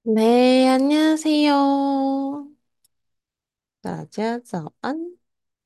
네, 안녕하세요. 大家早安，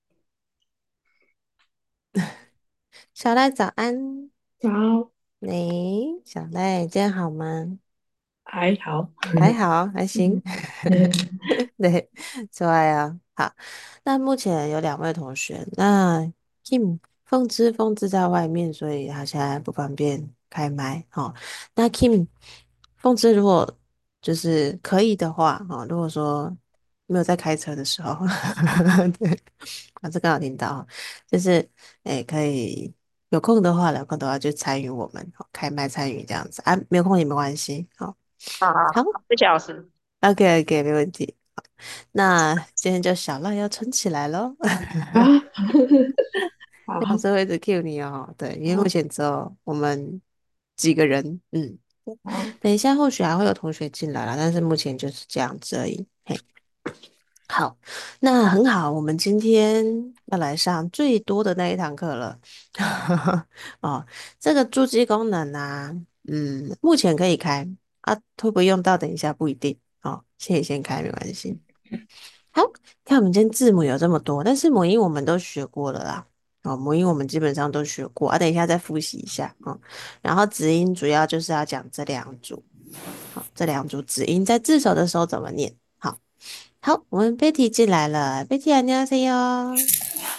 小赖早安。 早， 你小赖今天好吗？ 还好。 还好，还行。 嗯对，做爱啊。好，那目前有两位同学，那 Kim 凤芝在外面，所以他现在不方便开麦。哦，那 Kim 凤芝如果就是可以的话，哦，如果说没有在开车的时候，对，啊，这刚好听到哦，就是可以有空的话，有空的话就参与我们，哦开麦参与这样子啊，没有空也没关系。好， 好好好好，谢谢老师。 ，OK OK，没问题。那今天就小赖要撑起来喽。 啊，好老师会一直 cue 你哦，对，因为目好前只有我们几个人， 好等一下或许还会有同学进来啦，但是目前就是这样子而已。嘿，好，那很好，我们今天要来上最多的那一堂课了。哦，这个注记功能啊，目前可以开啊，会不会用到？等一下不一定哦，先开没关系。好，看我们今天字母有这么多，但是母音我们都学过了啦。哦，母音我们基本上都学过啊，等一下再复习一下哦。然后子音主要就是要讲这两组，好，这两组子音在字首的时候怎么念？好，好，我们 Betty 进来了，Betty 안녕하세요。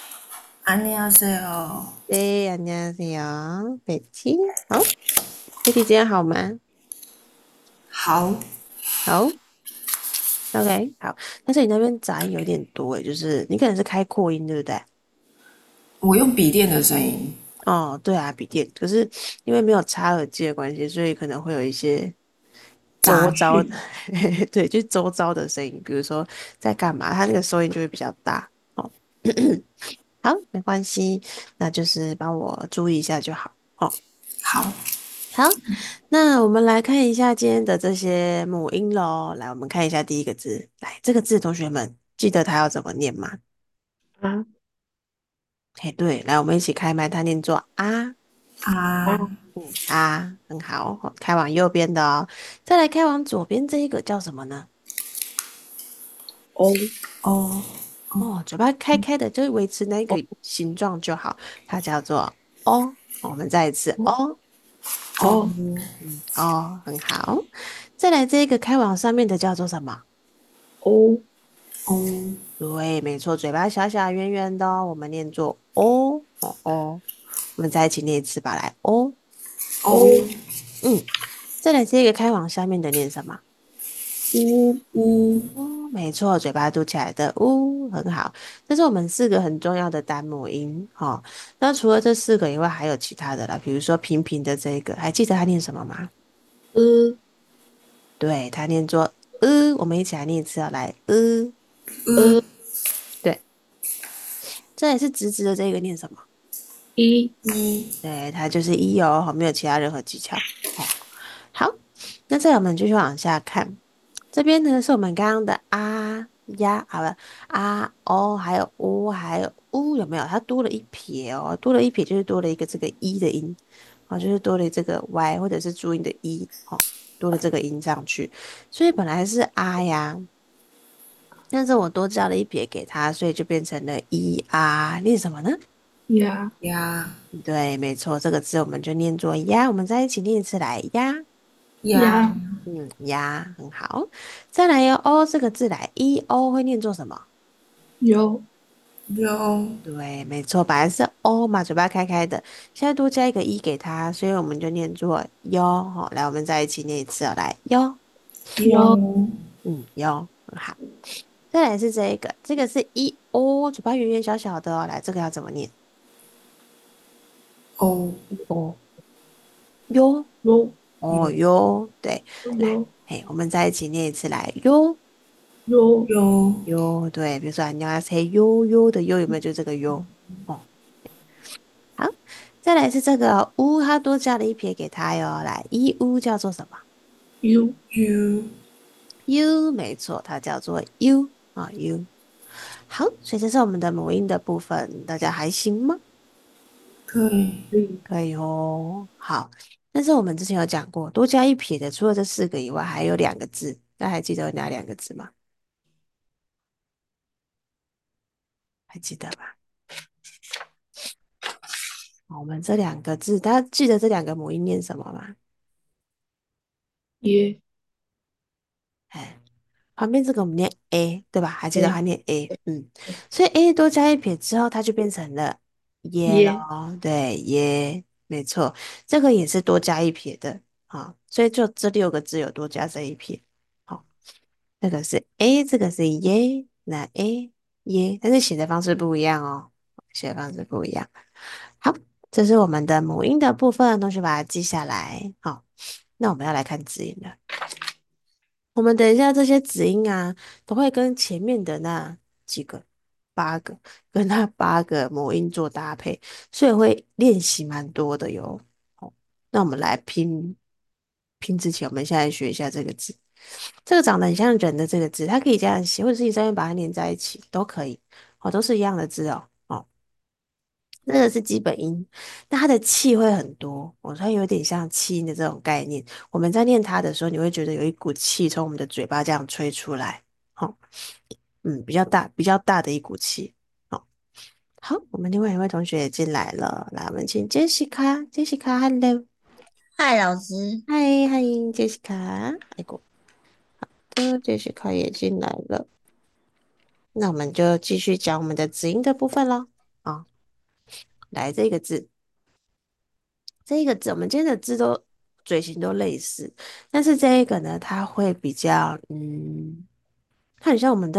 안녕하세요。 对，안녕하세요 Betty。好，Betty 今天好吗？ 好， 好，OK，好。但是你那边杂音有点多诶，就是你可能是开扩音，对不对？ 我用笔电的声音。 哦，对啊，笔电，可是因为没有插耳机的关系，所以可能会有一些周遭的， 去对，就是周遭的声音，比如说在干嘛，它那个收音就会比较大。哦，好，没关系，那就是帮我注意一下就好。哦， 好， 好，那我们来看一下今天的这些母音喽。来，我们看一下第一个字，来，这个字，同学们记得它要怎么念吗？ 啊嘿，对，来，我们一起开麦，它念作啊。 啊， 啊啊，很好，好开往右边的哦。再来开往左边这一个叫什么呢？ 哦哦哦，嘴巴开开的，就维持那个形状就好。它叫做哦。我们再一次哦， 哦哦哦，很好。再来这个开往上面的叫做什么？ 哦哦对，没错，嘴巴小小圆圆的哦，我们念作哦哦哦。我们再一起念一次吧，来哦， 哦， 哦嗯。再来这个开往下面的念什么？ 呜呜哦，没错，嘴巴嘟起来的，呜，很好。这是我们四个很重要的单母音，哈、那除了这四个以外，还有其他的啦，比如说平平的这个，还记得它念什么吗？ 呃对，它念作我们一起来念一次啊，来呃对，这也是直直的这个念什么？ 一一对，它就是一哦，没有其他任何技巧。哦，好，那再来我们继续往下看，这边呢是我们刚刚的啊呀，好了，啊哦，还有呜，还有呜，有没有？它多了一撇哦，多了一撇就是多了一个这个一的音，哦，就是多了这个 y 或者是注音的一，哦，多了这个音上去，所以本来是啊呀，但是我多加了一撇给它，所以就变成了一啊，念什么呢？ 呀呀对，没错，这个字我们就念作呀，我们再一起念一次来呀。 呀呀呀，很好。再来哟，o 这个字来，o 会念作什么？ 有有对，没错，本来是 o 嘛，嘴巴开开的，现在多加一个一给它，所以我们就念作哟。好，来，我们再一起念一次哦，来哟， 有有哟，很好。再来是这一个，这个是o，嘴巴圆圆小小的哦，来，这个要怎么念？ 哦哦，哟， 有哦哟，对，来， 有嘿，我们再一起念一次来哟。 有有哟，对，比如说안녕하세요的哟有没有就这个哟？哦，好，再来是这个乌，它多加了一撇给它哟。来，一乌叫做什么有有 ？u，没错，它叫做 u 啊 u。好，所以这是我们的母音的部分，大家还行吗？ 可以对可以哦。好，但是我们之前有讲过，多加一撇的，除了这四个以外，还有两个字， 大家还记得有哪两个字吗？还记得吧？好我们这两个字，大家记得这两个母音念什么吗？ 耶哎，旁边这个我们念 a，对吧？还记得它耶念 a，所以 a 多加一撇之后，它就变成了耶咯。 耶对，耶，没错，这个也是多加一撇的啊，所以就这六个字有多加这一撇。好，这个是 a，这个是耶，那 a 耶，但是写的方式不一样哦，写的方式不一样。好，这是我们的母音的部分，同学把它记下来。好，那我们要来看字音了。我们等一下这些子音啊，都会跟前面的那几个8个，跟那8个母音做搭配，所以会练习蛮多的哟。好，那我们来拼之前，我们现在学一下这个字。这个长得很像人的这个字，它可以这样写，或者是你这边把它连在一起都可以。哦，都是一样的字哦。哦，这个是基本音，那它的气会很多，哦，它有点像气音的这种概念。我们在念它的时候，你会觉得有一股气从我们的嘴巴这样吹出来，好、比较大，比较大的一股气。好、好，我们另外一位同学也进来了，来，我们请 Jessica，Jessica，Hello， 嗨，老师， 嗨嗨，Jessica，哎过的，Jessica 也进来了，那我们就继续讲我们的子音的部分咯。啊、来这个字。这一个字，我们今天的字都嘴型都类似，但是这一个呢，它会比较，它很像我们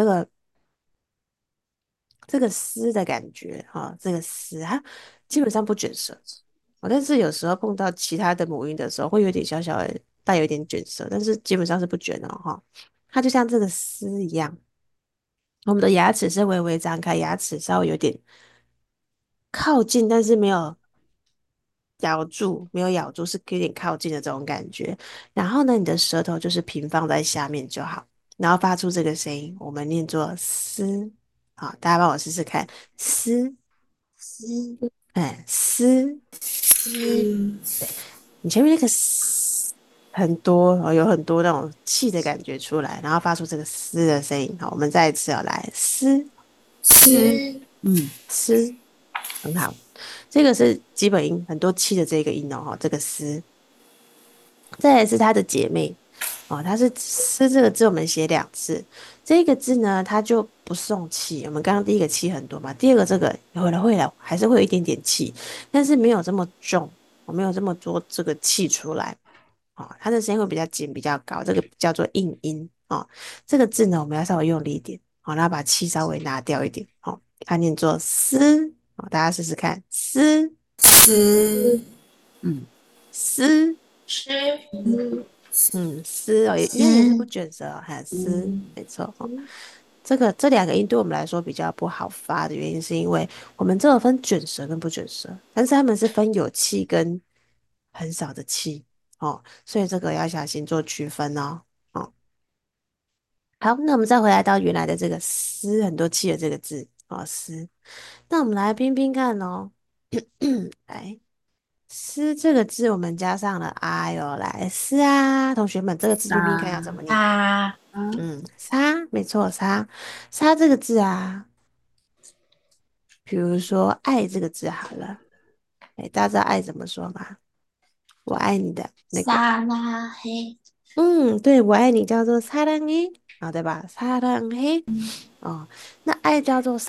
这个丝的感觉哈、这个丝它基本上不卷舌，但是有时候碰到其他的母音的时候，会有点小小的带有一点卷舌，但是基本上是不卷哦哈、它就像这个丝一样，我们的牙齿是微微张开，牙齿稍微有点靠近，但是没有咬住，没有咬住，是有点靠近的这种感觉。然后呢，你的舌头就是平放在下面就好，然后发出这个声音，我们念作嘶。好，大家帮我试试看，嘶， 思哎，嘶。 思你前面那个嘶很多哦，有很多那种气的感觉出来，然后发出这个嘶的声音。好，我们再一次要来嘶， 思思嘶，很好。这个是基本音，很多气的这个音哦，哈，这个嘶。再来是它的姐妹哦，它是这个字，我们写2次。这个字呢，它就不送气。我们刚刚第一个气很多嘛，第二个这个会了，还是会有一点点气，但是没有这么重，我没有这么多这个气出来。哦，它的声音会比较尖、比较高，这个叫做硬音哦。这个字呢，我们要稍微用力一点，好、然后把气稍微拿掉一点，好、它念作丝，哦，大家试试看，丝， 思嗯，丝。 吃丝哦，一样也是不思卷舌哦，还有丝，没错哦。这两个音对我们来说比较不好发的原因，是因为我们这有分卷舌跟不卷舌，但是他们是分有气跟很少的气哦，所以这个要小心做区分哦。哦，好，那我们再回来到原来的这个丝，很多气的这个字哦，丝。那我们来拼拼看哦，来。丝这个字，我们加上了 i 哦，来丝啊，同学们，这个字拼拼看要怎么念？ 它啊沙，没错，沙，沙这个字啊，比如说爱这个字好了，哎，大家知道爱怎么说吗？我爱你的那个， 沙拉黑对，我爱你叫做사랑해啊，对吧？사랑해哦，那爱叫做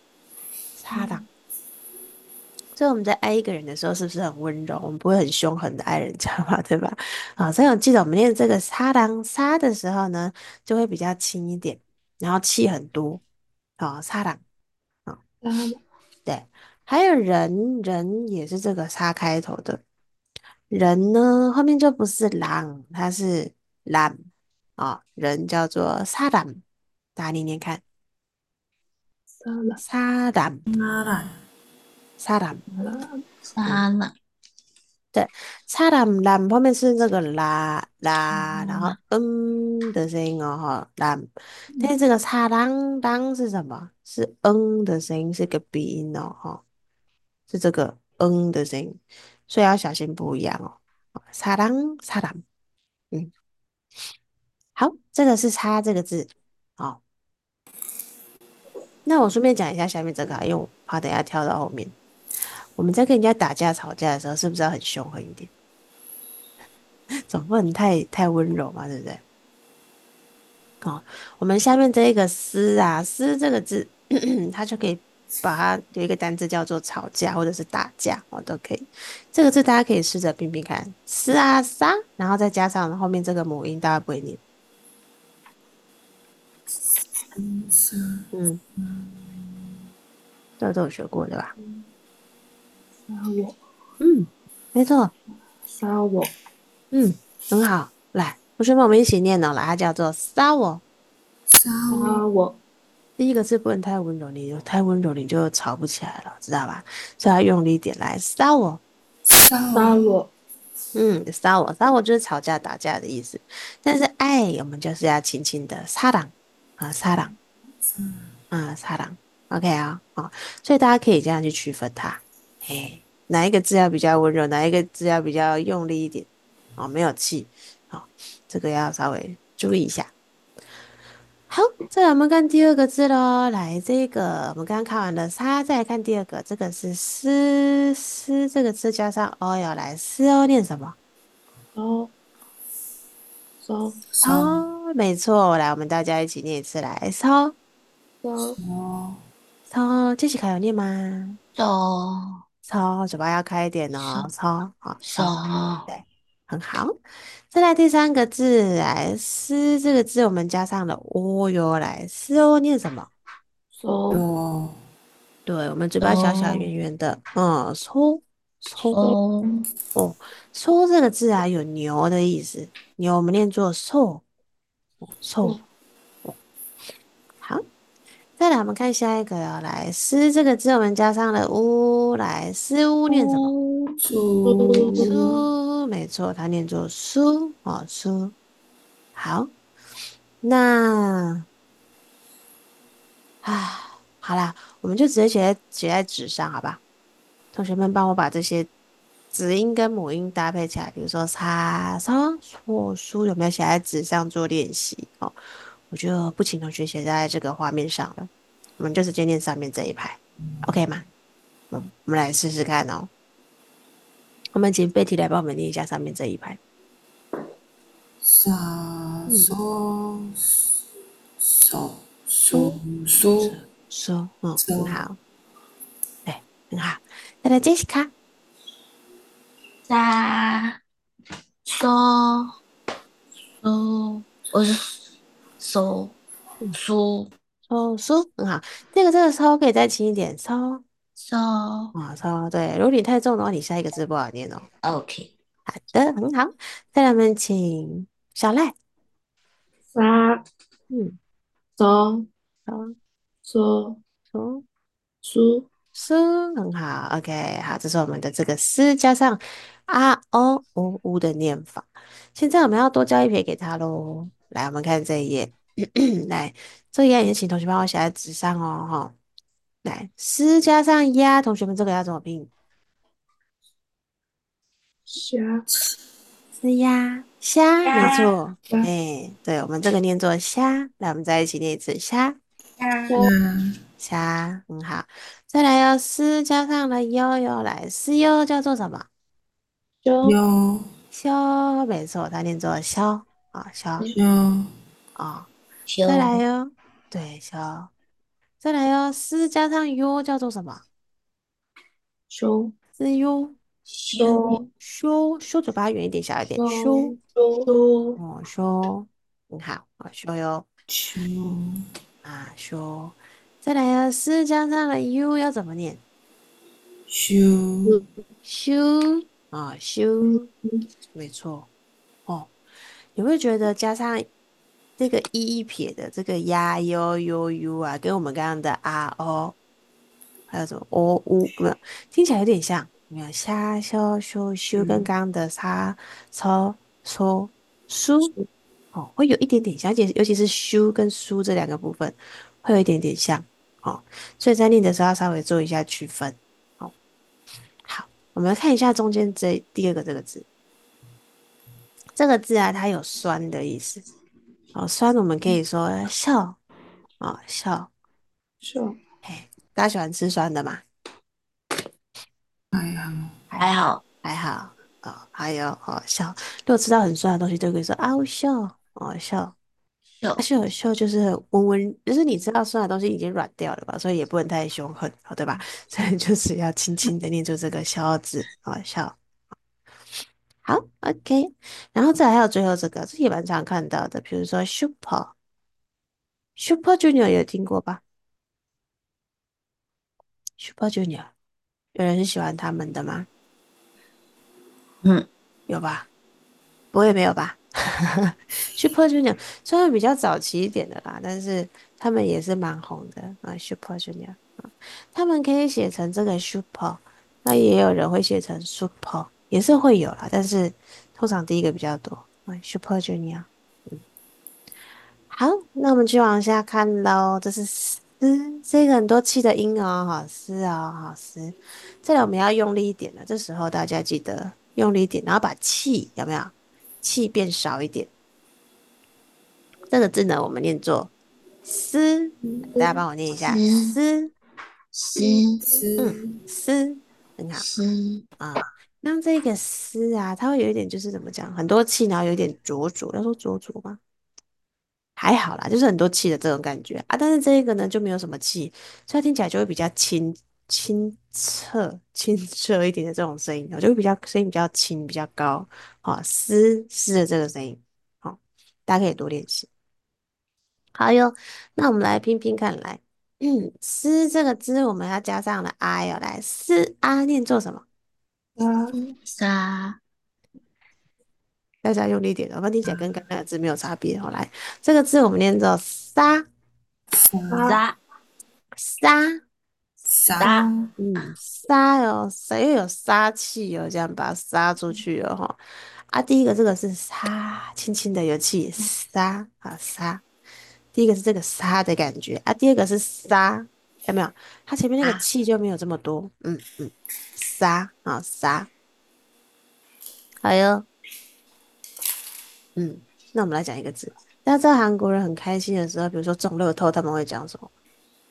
사랑，사랑。所以我们在爱一个人的时候，是不是很温柔？我们不会很凶狠的爱人家嘛，对吧？啊，所以我记得我们念这个沙朗沙的时候呢，就会比较轻一点，然后气很多。好，沙朗，啊， 拉对，还有人也是这个沙开头的，人呢后面就不是狼，它是懒啊，人叫做沙朗，大家念念看， 萨拉沙朗， 阿兰沙朗。 拉嗯。 沙拉对，擦蓝蓝后面是那个啦，然后沙拉的声音哦哈蓝，但是这个擦当是什么？是的声音，是个鼻音哦哈，是这个的声音，所以要小心不一样哦。擦当，嗯， 好，这个是“叉”这个字。好，那我顺便讲一下下面这个啊，因为我怕等一下跳到后面。我们在跟人家打架吵架的时候，是不是要很凶狠一点？总不能太温柔嘛，对不对？哦，我们下面这一个“撕”啊，“撕”这个字，它就可以把它有一个单字叫做吵架或者是打架哦，都可以。这个字大家可以试着拼拼看，“撕”啊“撒”，然后再加上后面这个母音，大家不会念。嗯，这个都有学过对吧？ 杀我， 嗯，没错。 杀我， 嗯，很好。来，同学们，我们一起念哦。来，它叫做“撒我”。 杀我， 杀我， 第一个字不能太温柔，你太温柔你就吵不起来了，知道吧？所以要用力一点来撒我。 杀我， 杀我， 嗯，撒我，撒我就是吵架打架的意思。但是爱我们就是要轻轻的撒朗啊，撒朗啊，撒朗。OK 啊，哦，所以大家可以这样去区分它。嘿，哪一个字要比较温柔，哪一个字要比较用力一点？哦，没有气。好，这个要稍微注意一下。好，再来我们看第二个字喽。来，这个我们刚刚看完了“沙”，再来看第二个，这个是“丝”，“丝”这个字加上 “o” 要来“丝”哦，念什么？ 烧，烧， 烧， 哦，没错。来，我们大家一起念一次来，烧烧， 烧， 烧。这期卡有念吗？ 手烧，嘴巴要开一点哦， 手烧，好，烧， 手对，很好。再来第三个字，来“丝”这个字，我们加上了 “o” 哟，来“丝”哦，念什么？ 收， 我， 对，我们嘴巴小小手圆圆的，抽抽手哦，抽这个字啊，有牛的意思，牛我们念作瘦瘦。哦，好，再来我们看下一个哦，来“丝”这个字，我们加上了“乌”，来“丝乌”念什么？ 苏， 猪， 苏， 苏，没错，它念作苏哦，苏。好，那好啦，我们就直接写在纸上，好吧？同学们帮我把这些子音跟母音搭配起来，比如说擦、擦、错、书，有没有写在纸上做练习？哦，我就不请同学写在这个画面上了，我们就直接念上面这一排，OK 吗？我们来试试看哦。我们请贝蒂来帮我们念一下上面这一排。 杀， 嗯， 收，手， 书书，书， 书，很收， 好，对，很好。再来 Jessica， 沙手手，我是手嗯， 手书，很好。这个稍可以再轻一点，稍手啊，稍对。如果你太重的话，你下一个字不好念哦。 ，OK， 好的，很好。再来，我们请小赖。 杀， 嗯， 烧， 好， 收， 说苏， 书很好，OK，好，这是我们的这个诗加上“o” 的念法。现在我们要多交一撇给他喽。来，我们看这一页，来，这一页也请同学帮我写在纸上哦，哈。来，诗加上鸭，同学们这个要怎么拼？ 虾， 是鸭虾，没虾错。 虾， 哎，对，我们这个念作虾。来，我们再一起念一次虾。 虾虾， 鸭， 虾，很好。再来要丝加上了悠悠，来丝悠叫做什么？ 修， 腰， 修，没错，它念作修啊，修腰， 啊。再来球哟，对，修。再来哟，丝加上 u 叫做什么？ 修， 丝 u 球修， 修，嘴巴圆一点，小一点，修修，修， 哦，修，很好啊，修哟秋， 啊，修。再来哟，丝加上了 u 要怎么念？ 修， 修啊，修，没错。哦，你会觉得加上这个一撇的这个呀 u 啊，跟我们刚刚的 o 还有什么 没有，听起来有点像，有没有虾修修修跟刚刚的沙抽抽书哦，会有一点点像，而且尤其是修跟书这两个部分会有一点点像哦，所以在念的时候要稍微做一下区分。哦，好，我们来看一下中间第二个这个字，这个字啊，它有酸的意思。 哦，酸我们可以说笑，哦，笑。 笑， 嘿，大家喜欢吃酸的吗？ 还好， 还好， 还好， 还好。哦，还有哦，笑。如果吃到很酸的东西，就可以说啊，我笑，哦，笑。啊， 秀笑就是温温，就是你知道酸的东西已经软掉了吧，所以也不能太凶狠，好对吧？所以就是要轻轻的念出这个笑字，啊，笑。好，OK。然后再来还有最后这个，这也蛮常看到的，比如说 Super Junior 有听过吧？Super Junior 有人是喜欢他们的吗？ 嗯有吧？不会没有吧？Super Junior 虽然比较早期一点的啦，但是他们也是蛮红的啊。Super Junior 啊，他们可以写成这个 Super，那也有人会写成 Super，也是会有啦，但是通常第一个比较多啊。Super Junior。好，那我们继续往下看喽。这是嘶，这个很多气的音哦，好嘶哦，好嘶。这里我们要用力一点了，这时候大家记得用力一点，然后把气有没有？气变少一点。这个字呢，我们念作嘶，大家帮我念一下思嘶， 思是嘶，很好思啊。那这个嘶啊，它会有一点就是怎么讲，很多气，然后有点浊浊，要说浊浊吗？还好啦，就是很多气的这种感觉啊。但是这一个呢，就没有什么气，所以它听起来就会比较清澈一点的这种声音，就会比较声音比较轻，比较高啊，嘶的这个声音，好，大家可以多练习。好哟，那我们来拼拼看，来，嘶这个字我们要加上了 I 哦，来，嘶啊念做什么？ 沙， 沙大家用力一点，我们听起来跟刚刚的字没有差别哦。来，这个字我们念作撒沙， 沙撒。 沙沙沙， 杀哦，谁有杀气哦？这样把它撒出去了哈。啊，第一个这个是杀，轻轻的有气，杀啊杀。第一个是这个杀的感觉啊，第二个是杀，有没有？它前面那个啊气就没有这么多，杀啊杀。好哟，那我们来讲一个字，大家知道韩国人很开心的时候，比如说中乐透，他们会讲什么？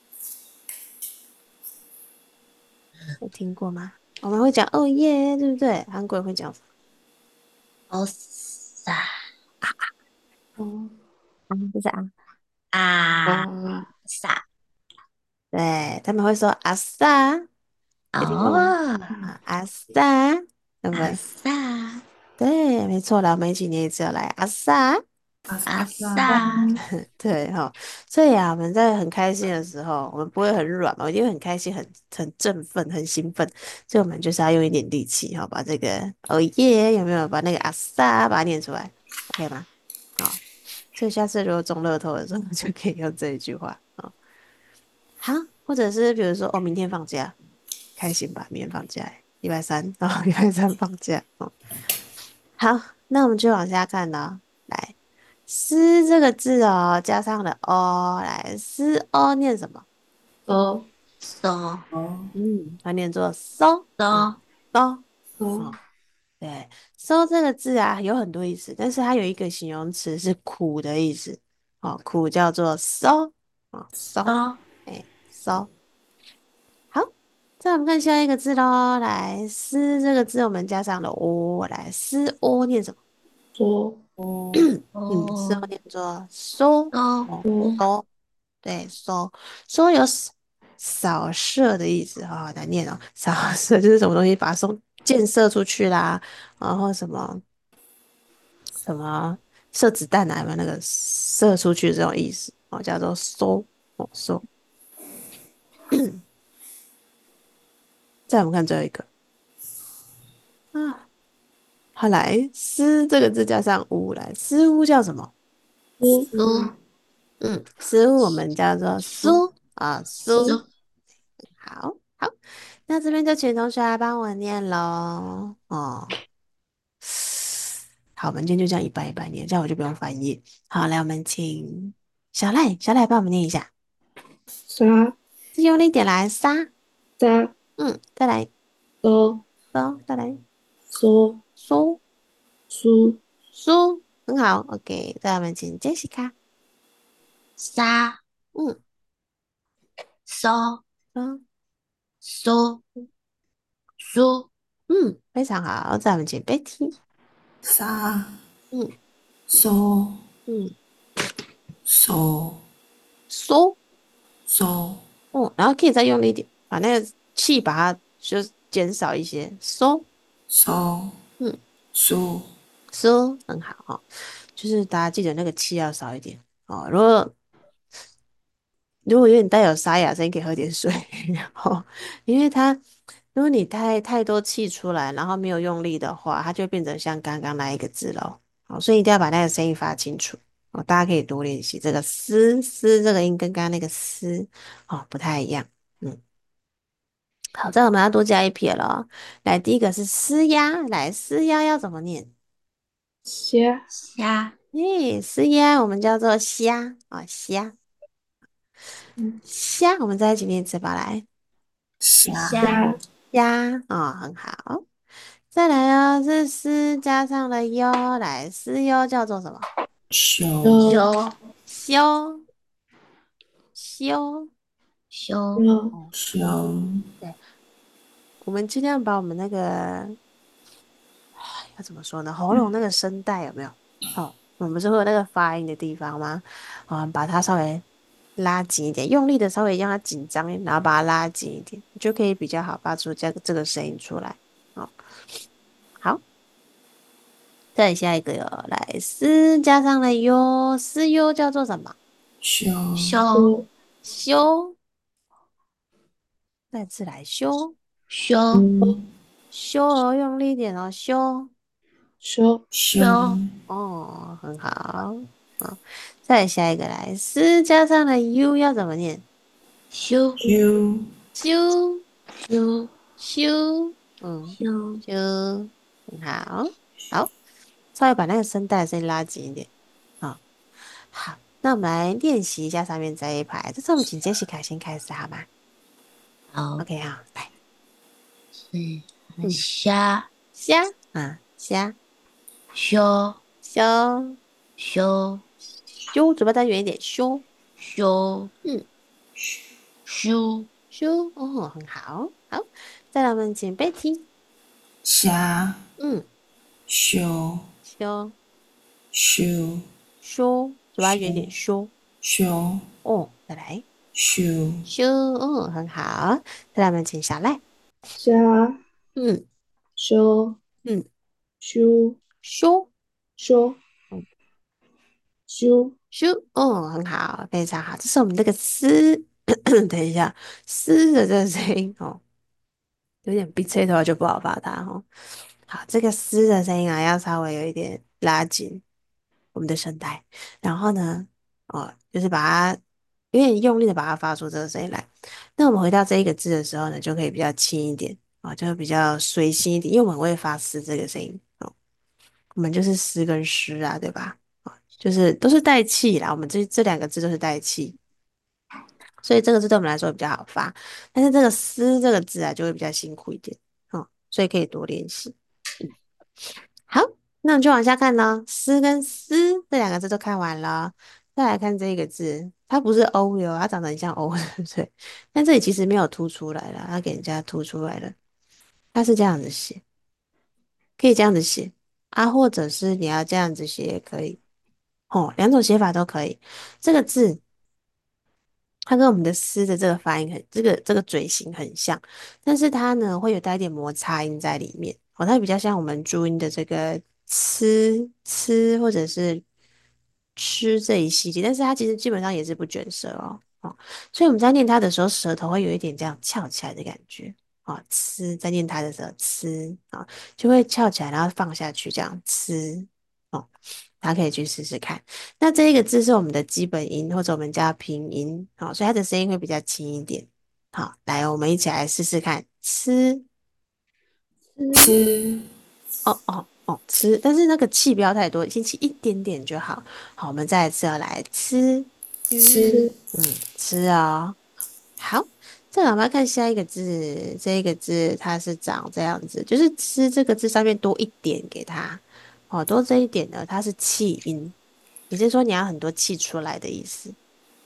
有听过吗？我们会讲哦耶，对不对？韩国人会讲什么？ 哦沙哦， 就是啊。 啊啊， 沙对，他们会说阿萨，有听过吗？ 哦啊，阿萨，对不啊对？ 沙对，没错啦，我们一起念一次哦来阿萨， 阿啊萨沙对哈、所以啊，我们在很开心的时候，我们不会很软嘛，一定会很开心、很振奋、很兴奋，所以我们就是要用一点力气哈、把这个哦耶有没有把那个阿萨把它念出来，OK 吗？好，所以下次如果中乐透的时候，就可以用这一句话啊。好，或者是比如说哦，明天放假，开心吧，明天放假，礼拜三，然后礼拜三放假。哦，好，那我们就往下看了。来，诗这个字哦，加上了哦，来，诗哦念什么？ 嗦， 嗦哦它念作收啊， 嗦收。 嗦， 哦，对，收这个字啊，有很多意思，但是它有一个形容词是苦的意思。哦，苦叫做收。哦，收， 嗦收。好，再我们看下一个字喽。来"思"这个字，我们加上了"哦"，来"思喔"念什么？ 嗦， 哦 "思" 哦念作"收"。 嗦哦， 嗦， 收，对，收有扫射的意思，好好难念哦。扫射就是什么东西把它箭射出去啦，然后什么射子弹啊，有没有那个射出去这种意思？哦，叫做收。哦，收。再我们看最后一个啊。好来"思"这个字加上"乌"，来"思乌"叫什么？ 乌， 嗦 "思乌"我们叫做嗦苏啊，苏。 嗦好，好，那这边就请同学来帮我念喽。哦，好，我们今天就这样一半一半念，这样我就不用翻译。好，来，我们请小赖帮我们念一下， 沙， 用力点来"沙"， 沙， 再来嗦， "收"，再来嗦， "苏"， 苏， "苏"，很好，OK。再来我们请 Jessica。 沙嗯， 嗦嗯嗦苏非常好。再我们请 Betty。 沙嗯嗦嗯， 嗦嗦， 嗦哦，然后可以再用力一点，把那个气把它就是减少一些，嗦， 嗦嗯， 苏嗦，很好哦。就是大家记得那个气要少一点哦。如果有点带有沙哑声，可以喝点水，然后因为它如果你太多气出来，然后没有用力的话，它就会变成像刚刚那一个字咯。哦，所以一定要把那个声音发清楚哦。大家可以多练习这个嘶这个音跟刚刚那个嘶哦不太一样。嗯，好，这样我们要多加一撇了哦。来，第一个是嘶鸭，来嘶鸭要怎么念？ 虾虾诶，嘶鸭我们叫做虾啊、虾虾，我们再一起念一次吧，来。 虾虾虾呀，哦，很好。再来哦，是诗加上了优，来，诗优叫做什么？ 修优修修修修优哦， 修对，我们尽量把我们那个要怎么说呢？喉咙那个声带有没有？哦，我们不是会有那个发音的地方吗？啊、把它稍微拉紧一点，用力的稍微让它紧张，然后把它拉紧一点，就可以比较好发出这个声音出来。哦，好。再下一个哟，来思加上了优，思优叫做什么？ 修修优修，再次来修， 修嗯修哦，用力一点哦，修修修哦，很好。好，再下一个来，思加上了 u 要怎么念？ 修修修修修， 修修，很好，好，稍微把那个声带的声音拉紧一点。好，好，那我们来练习一下上面这一排。这次我们请 Jessica 先开始好吗好 ？OK 啊，来， 是嗯， 虾虾啊，虾。 修修修修，嘴巴再圆一点，修， 修嗯， 修修，哦，很好，好，再来我们请 Betty， 虾嗯， 修修修修，嘴巴圆一点， 修修， 修哦，再来， 修修，哦，很好，再来我们请小赖， 虾嗯修嗯， 修修， 修嗯修修，哦，很好，非常好，这是我们这个嘶，等一下，嘶的这个声音哦，有点鼻塞的话就不好发它哦。好，这个嘶的声音啊，要稍微有一点拉紧我们的声带，然后呢，哦，就是把它有点用力的把它发出这个声音来。那我们回到这一个字的时候呢，就可以比较轻一点啊、就会比较随心一点，因为我们很会发嘶这个声音哦。我们就是嘶跟诗啊，对吧？啊、就是都是带气啦，我们这两个字都是带气。所以这个字对我们来说比较好发，但是这个“思”这个字啊，就会比较辛苦一点，哦，所以可以多练习。嗯，好，那我们就往下看呢，“思”跟“思”这两个字都看完了，再来看这个字，它不是 “o” 哟，它长得很像 “o”，对不对？但这里其实没有凸出来了，它给人家凸出来了，它是这样子写，可以这样子写啊，或者是你要这样子写也可以，哦，两种写法都可以。这个字。它跟我们的"嘶"的这个发音这个嘴型很像，但是它呢会有带一点摩擦音在里面哦，它比较像我们注音的这个吃或者是吃这一系列，但是它其实基本上也是不卷舌哦，所以我们在念它的时候，舌头会有一点这样翘起来的感觉哦，吃在念它的时候吃啊、就会翘起来，然后放下去这样吃哦，大家可以去试试看。那这一个字是我们的基本音，或者我们叫拼音，好，所以它的声音会比较轻一点。好，来，我们一起来试试看，吃， 吃吃哦哦哦，吃，但是那个气不要太多，先起一点点就好。好，我们再一次要来吃， 吃吃吃哦。好，再来我们要看下一个字，这一个字它是长这样子，就是吃这个字上面多一点给它，哦，多这一点呢，它是气音，也就是说你要很多气出来的意思。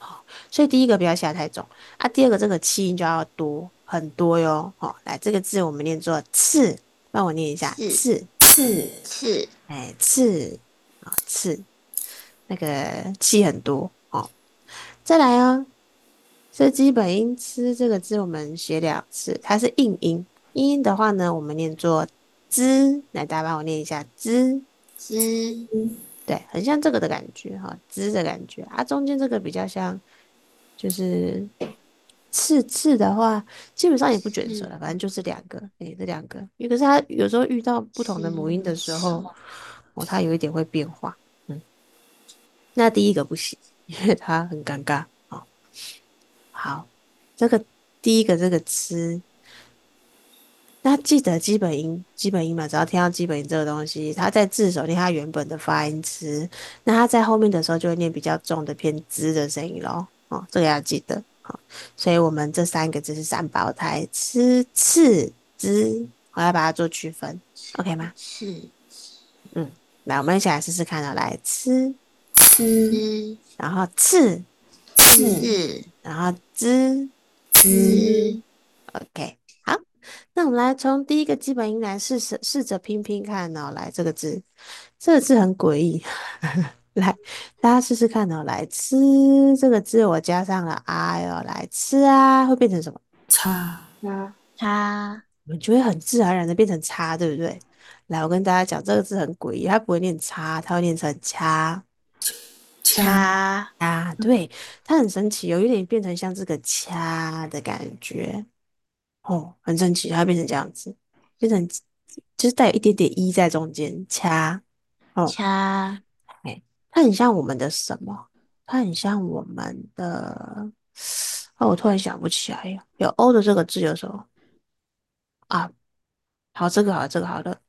所以第一个不要下太重啊，第二个这个气音就要多很多哟。好，来这个字我们念作刺，帮我念一下刺刺， 刺刺哎，刺啊刺，那个气很多哦。再来哦，这基本音“吃”这个字我们写2次，它是硬音。硬音的话呢，我们念作“滋”，来大家帮我念一下“滋”。 之对，很像这个的感觉哈，“滋”的感觉啊。中间这个比较像，就是刺的话，基本上也不卷舌刺了，反正就是两个，这两个。因为可是它有时候遇到不同的母音的时候， 刺哦，它有一点会变化。嗯，那第一个不行，因为它很尴尬。哦，好，这个第一个这个吃。那记得基本音，基本音嘛，只要听到基本音这个东西，它在字首念它原本的发音词，那它在后面的时候就会念比较重的偏滋的声音咯。哦，这个要记得。好，所以我们这3个字是3胞胎，吃、次、滋，我要把它做区分，OK 吗？ 刺嗯，来，我们一起来试试看哦，来吃， 吃之然后次， 刺刺然后滋之之 ，OK。好，那我们来从第一个基本音来试着拼拼看哦。来，这个字，这个字很诡异。来，大家试试看哦。来，吃这个字，我加上了 I 哦。来，吃啊，会变成什么？ 叉叉它我们就会很自然而然的变成叉，对不对？来，我跟大家讲，这个字很诡异，它不会念叉，它会念成掐掐它啊。对，它很神奇哦，有点变成像这个掐的感觉。哦，很神奇，它会变成这样子，变成就是带有一点点一在中间，掐哦， 掐哎，它很像我们的什么？它很像我们的，哦，我突然想不起来呀，有 O 的这个字有什么啊？好，这个好，这个好了，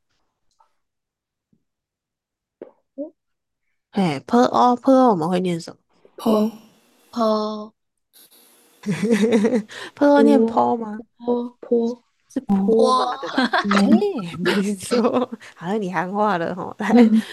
哎，per o 我们会念什么坡坡 ？per o 念坡 po 吗？ 坡是坡坡嘛， 坡对吧？哎， 坡没错，好像你喊话了吼，来， 嗯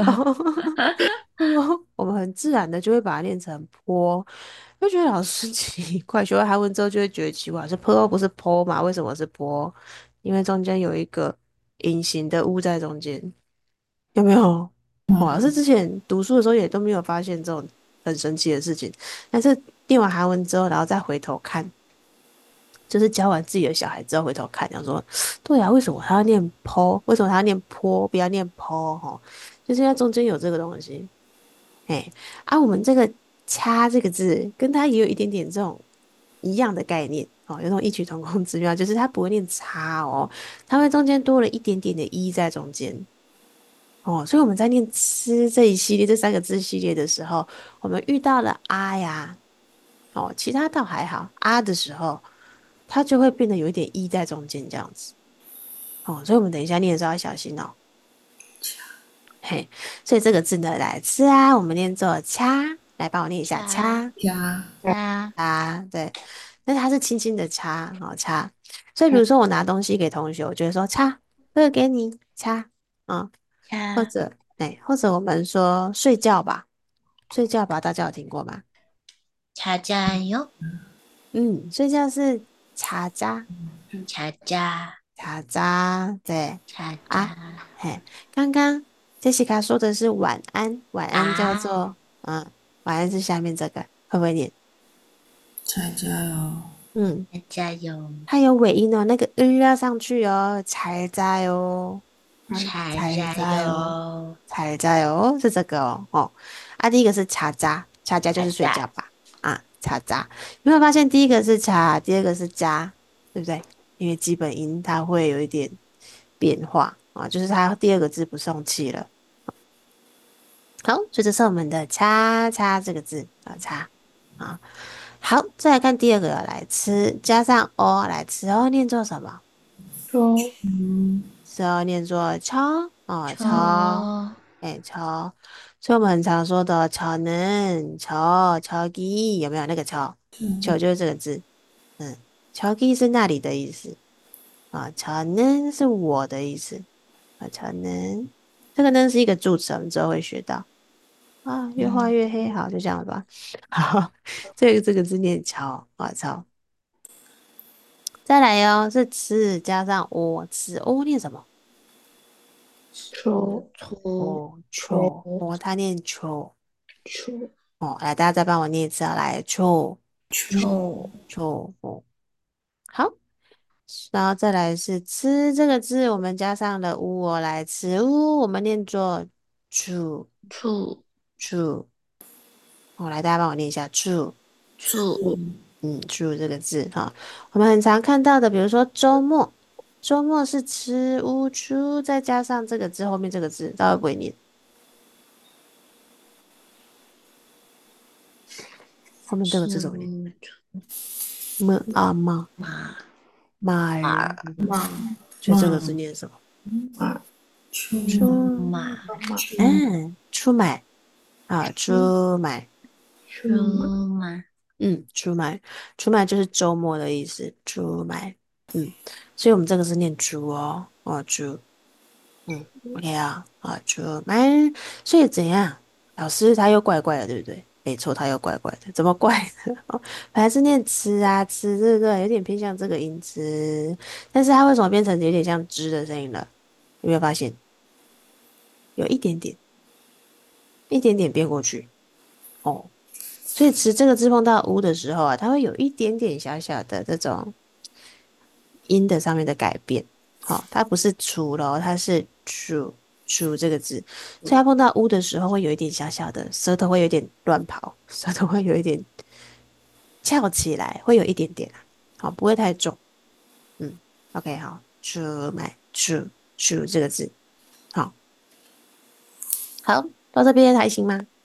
我们很自然的就会把它念成坡，就觉得老师奇怪，学会韩文之后就会觉得奇怪，是坡不是坡嘛？为什么是坡？因为中间有一个隐形的物在中间，有没有？哦，老师之前读书的时候也都没有发现这种很神奇的事情，但是念完韩文之后，然后再回头看。就是教完自己的小孩之后回头看，想说，对啊，为什么他要念坡？为什么他要念坡？不要念坡？哈，就是因为中间有这个东西。哎，啊，我们这个掐这个字，跟它也有一点点这种一样的概念哦，有种异曲同工之妙，就是它不会念叉哦，它会中间多了一点点的一在中间哦，所以我们在念吃这一系列这3个字系列的时候，我们遇到了啊呀，哦，其他倒还好，啊的时候。它就会变得有一点一在中间这样子哦，所以我们等一下念的时候要小心哦。嘿，所以这个字呢，来吃啊，我们念作掐，来帮我念一下掐掐掐掐啊，对，但是它是轻轻的掐哦掐，所以比如说我拿东西给同学，我就会说掐，这个给你掐啊，或掐者或者我们说睡觉吧，睡觉吧，大家有听过吗？ 掐加油嗯，睡觉是查渣。 掐加查渣，对掐啊， 加嘿，刚刚 Jessica 说的是晚安，晚安叫啊做晚安是下面这个，会不会念？ 再加油嗯， 加油它有尾音哦，那个要上去哦，才在哦，才掐加在哦， 油才在哦，是这个哦，啊，第一个是查渣，查渣就是睡掐加觉吧，啊，查渣，有没有发现第一个是查，第二个是渣，对不对？因为基本音它会有一点变化啊，就是它第二个字不送气了。好，所以这是我们的“叉叉”这个字啊，叉啊。好，再来看第二个，来吃加上 o 来吃哦，念作什么？ 说嗯是哦，念作敲哦，敲， 敲敲。所以我们很常说的敲能、敲、敲击，有没有那个敲？敲就是这个字，敲击是那里的意思啊，敲能是是我的意思啊，敲能这个呢是一个助词，我们之后会学到。 啊，越画越黑，好，就这样吧。好，这个字念超，啊超。再来哟，是吃加上喔，吃喔念什么？ 抽出哦， 抽秋，哦，它念秋。 抽哦，来，大家再帮我念一次啊，来，秋出秋，哦，好，然后再来是吃这个字，我们加上了乌哦，来吃乌，我们念作 chu 出 chu，哦，来，大家帮我念一下 chu， 出 chu 这个字哈，我们很常看到的，比如说周末，周末是吃乌 chu，再加上这个字后面这个字，大家会不会念？后面这个字怎么念？ 出么啊吗？ 马马儿， 马马所以这个字念什么？ 马出， 马马出买啊，出买， 出出马出买，出买就是周末的意思，出买，所以我们这个是念猪哦，哦，猪，OK 啊，啊，猪买，所以怎样？老师他又怪怪的，对不对？没错，他又怪怪的，怎么怪的？哦，本来是念吃啊吃，对不对？有点偏向这个音吃，但是它为什么变成有点像吱的声音了？有没有发现？有一点点，一点点变过去哦。所以词这个字碰到乌的时候啊，它会有一点点小小的这种音的上面的改变。好、它不是除了哦，它是除这个字，所以它碰到乌的时候会有一点小小的舌头会有点乱跑，舌头会有一点翘起来，会有一点点啊，好、不会太重。嗯，OK，好，除买除这个字，好，好，到这边还行吗？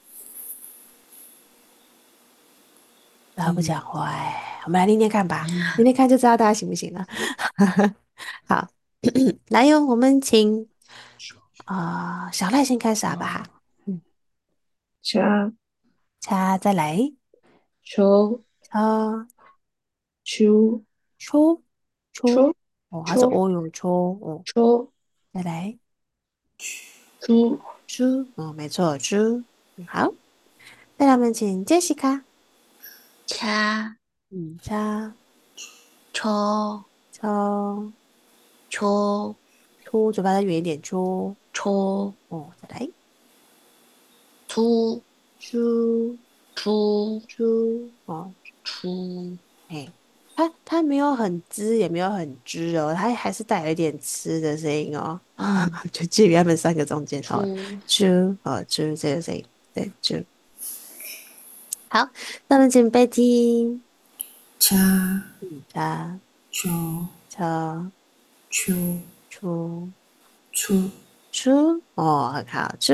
他不讲话哎，我们来念念看吧，念念看就知道大家行不行了。好，来哟，我们请小赖先开始好不好？嗯， 加他再来， 抽啊， 抽抽抽， 抽哦，还是抽哦哟抽，哦， 抽再来猪猪，哦，没错，猪，好，再来我们请 Jessica， 掐叉抽抽抽出，嘴巴再圆一点，出， 抽哦，再来出猪出猪，哦。 出哎，它没有很滋，也没有很支哦，它还是带有一点吃的声音哦，就介于它们三个中间哦， 出猪哦，猪这个声音，对，猪。好，那我们请贝汀， 掐它球车球出出出哦，很好，出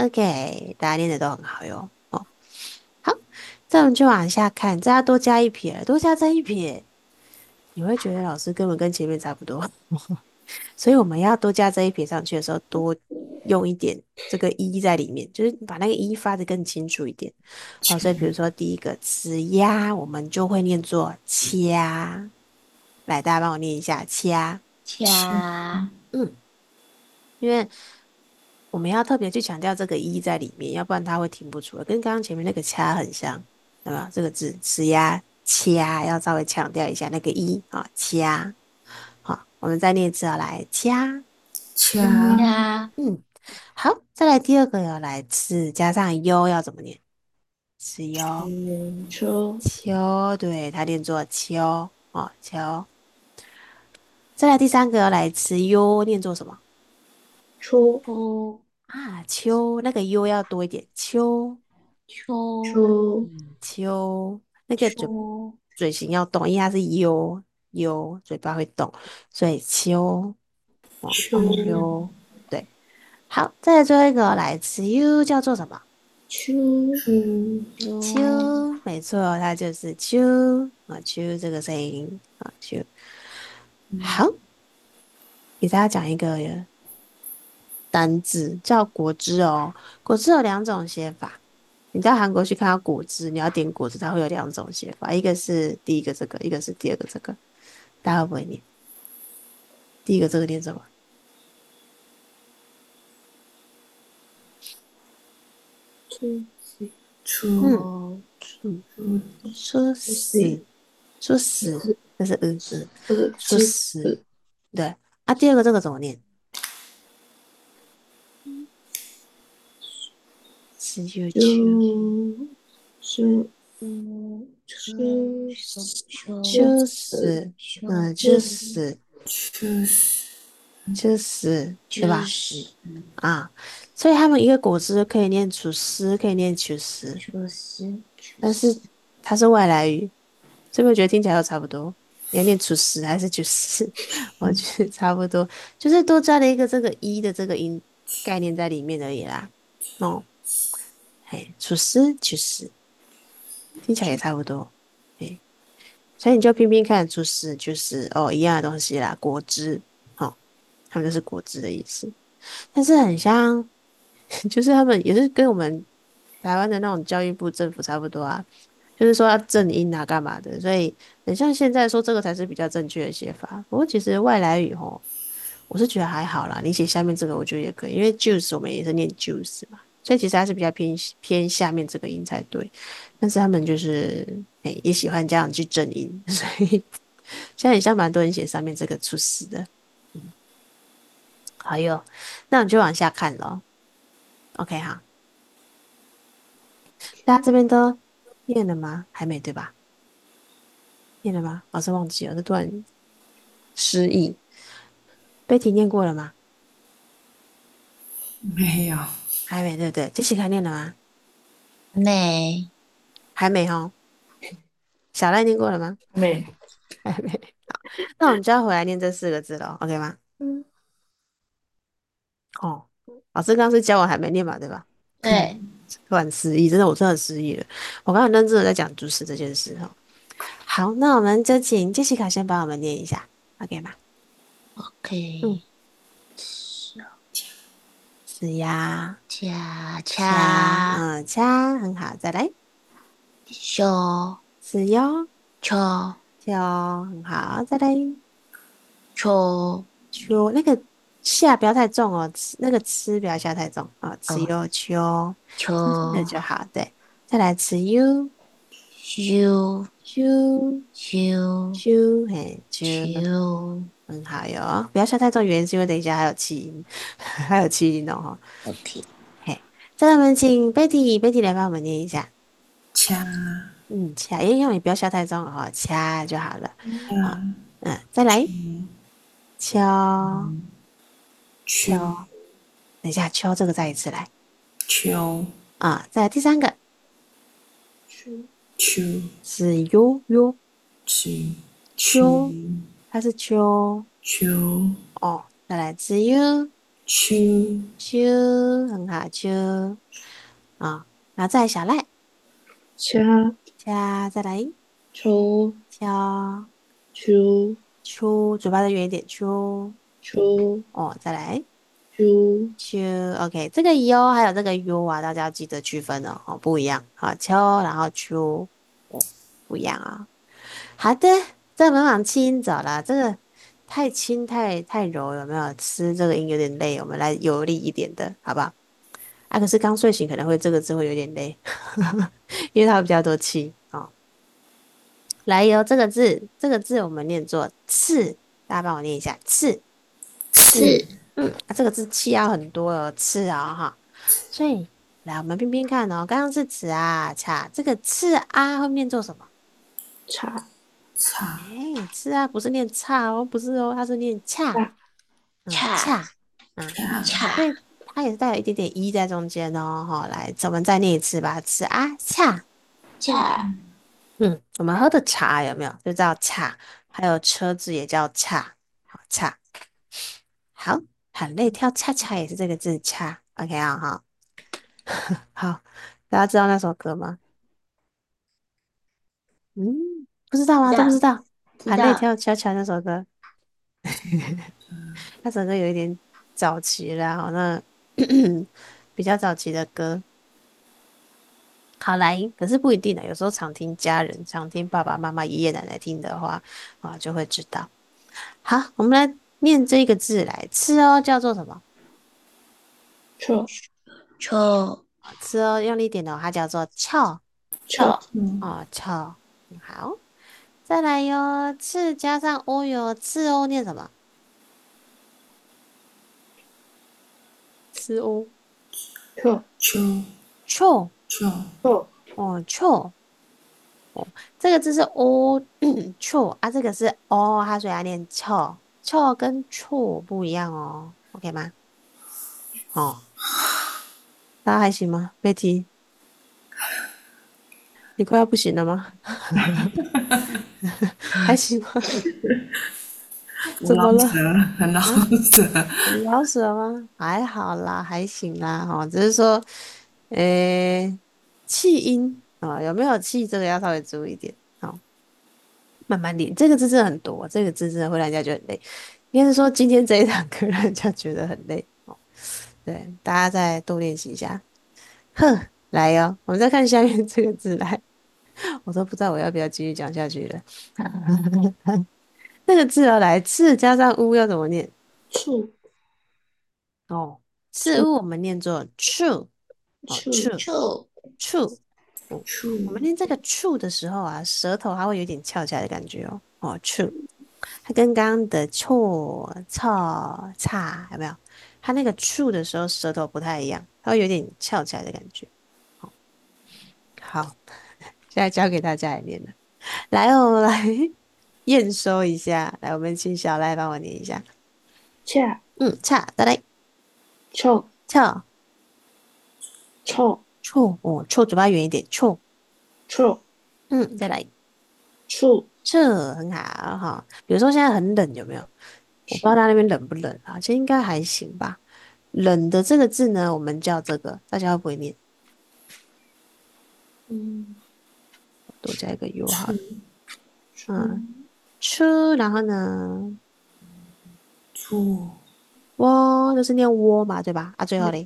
，OK，大家练的都很好哟，哦，好，再我们就往下看，再要多加一撇，多加这一撇，你会觉得老师根本跟前面差不多。所以我们要多加这一撇上去的时候，多用一点这个一在里面，就是把那个一发的更清楚一点。好，所以比如说第一个词呀，我们就会念作掐。来，大家帮我念一下掐。 掐嗯，因为我们要特别去强调这个一在里面，要不然它会听不出来，跟刚刚前面那个掐很像，对吧？这个字词呀掐要稍微强调一下那个一啊掐。好，我们再念一次啊，来掐。 掐掐嗯，好，再来第二个要来吃，加上优要怎么念？吃优， 抽秋，对，它念作秋哦，秋。再来第三个要来吃优，念作什么抽出啊？秋，那个优要多一点，秋， 出抽秋，那个出嘴型要动，因为它是优，嘴巴会动，所以秋哦， 抽秋，对。好，再来最后一个来吃 u 叫做什么？ 抽秋， 出没错，它就是秋啊，秋这个声音啊，秋。好，给大家讲一个单字，叫果汁哦。果汁有两种写法。你到韩国去看到果汁，你要点果汁，它会有两种写法，一个是第一个这个，一个是第二个这个。大家会不会念？第一个这个念什么？ 出出嗯出嗯， 出出死，出死，这是出出死，对啊。第二个这个怎么念？是又出出出死，出死， 出死出死，对吧？ 就是啊，所以他们一个果汁可以念出丝，可以念出丝， 就是但是它是外来语，是不是觉得听起来都差不多？你要念出丝还是出丝？我觉得差不多，就是多加了一个这个一的这个音概念在里面而已啦。哦，嘿，出丝出丝，听起来也差不多。嘿，所以你就拼拼看，出丝就是哦一样的东西啦，果汁，哦，他们就是果汁的意思。但是很像，就是他们也是跟我们台湾的那种教育部政府差不多啊，就是说要正音啊干嘛的，所以很像现在说这个才是比较正确的写法。不过其实外来语吼，我是觉得还好啦，你写下面这个我觉得也可以，因为 juice 我们也是念 juice 嘛，所以其实还是比较偏下面这个音才对。但是他们就是也喜欢这样去正音，所以现在很像蛮多人写上面这个出事的。嗯，好哟，那我们就往下看咯。OK 哈，大家这边都念了吗？还没对吧？念了吗？老师忘记了，这段失忆。贝题念过了吗？ 没有， 还没，对不对？这期看念了吗？ 内还没哦。小赖念过了吗？ 没还没。好，那我们就要回来念这四个字了，OK 吗？哦，老师刚刚是教我还没念嘛，对吧？ 对突然失忆，真的，我真的失忆了。我刚刚很认真的在讲注释这件事哈。好，那我们就请杰西卡先帮我们念一下，OK 吗？嗯， ，OK， 是呀， 恰掐， 恰掐，很好，再来， 修是哟， 秋秋，很好，再来， 秋秋，那个下不要太重哦，吃那个吃不要下太重啊，吃哦哟秋，轻轻的秋就好，对，再来吃哟， 修秋， 修秋，嘿，秋， 秋很好哟，不要下太重，原因是因为等一下还有气音，还有气音哦，哈， ，OK， 嘿，再来我们请 Betty 来帮我们念一下。 掐掐，因为你不要下太重哦，掐就好了。好， 掐再来秋敲秋敲，等一下敲这个再一次来秋啊，再来第三个秋是哟秋秋秋，它是秋秋哦，再来是哟秋秋，很好秋啊，然后再来小赖掐掐，再来抽敲秋秋，嘴巴再圆一点秋秋哦，再来。 秋秋，OK，这个优还有这个 U 啊，大家要记得区分哦，哦，不一样。好，秋，然后秋，哦，不一样啊、好的，这个模仿轻走了，这个太轻太柔，有没有？吃这个音有点累，我们来有力一点的，好不好？啊，可是刚睡醒可能会这个字会有点累，因为它比较多气哦。来，由这个字我们念作刺，大家帮我念一下刺。 是这个字气要很多哦，刺啊、哈。所以来，我们拼拼看哦。刚刚是词啊，叉，这个刺啊后面做什么？ 茶叉哎，刺啊不是念叉哦，不是哦，它是念恰， 茶恰恰，嗯， 恰所以恰它也是带有一点点一在中间哦。哈，来，我们再念一次吧，刺啊恰， 恰我们喝的茶有没有就叫恰？还有车子也叫恰，好恰，好，很累跳恰恰也是这个字恰，OK 啊哈。好，大家知道那首歌吗？嗯，不知道吗？都不知知道道。含泪知道跳恰恰那首歌，那首歌有一点早期了，好，那比较早期的歌。好来，可是不一定的，有时候常听家人、常听爸爸妈妈、爷爷奶奶听的话，啊，就会知道。好，我们来念这个字来吃哦，叫做什么？ 秋秋吃哦，用力一点哦，它叫做翘翘哦，翘。好，再来哟，刺加上 o 哟，刺哦念什么？刺哦， 翘秋臭秋翘哦，臭哦，这个字是 o 臭啊，这个是 o，它所以要念臭，臭跟臭不一样哦，OK 吗？哦，大家还行吗？Betty，你快要不行了吗？还行吗？ 我老舍怎么了？ 很老啊？ 舍， 很老舍吗？还好啦，还行啦，哈、只是说，气音啊、有没有气，这个要稍微注意一点，好、慢慢练。这个字真的很多，这个字真的会让人家觉得很累。应该是说今天这一堂课让人家觉得很累哦。对，大家再多练习一下。哼，来哟、我们再看下面这个字来，我都不知道我要不要继续讲下去了。那个字哦，来，次加上乌要怎么念？ 处哦，事物我们念作 true，哦处 ，true 处 true，嗯，我们处念这个 true 的时候啊，舌头还会有点翘起来的感觉哦，哦，true，它跟刚刚的错、错、差有没有？它那个 true 的时候舌头不太一样，它会有点翘起来的感觉。好，好，现在交给大家来念了，来哦，我们来验收一下，来，我们请小赖帮我念一下， 恰差，再来， 翘翘， 翘错，哦，错，嘴巴圆一点，错。 翘再来， 处这很好哈。比如说现在很冷，有没有？我不知道他那边冷不冷啊，其实应该还行吧。冷的这个字呢，我们叫这个，大家会不会念？ 嗯多加一个 u 好了。 处嗯，出，然后呢， 处窝就是念窝嘛，对吧？啊，最后嘞，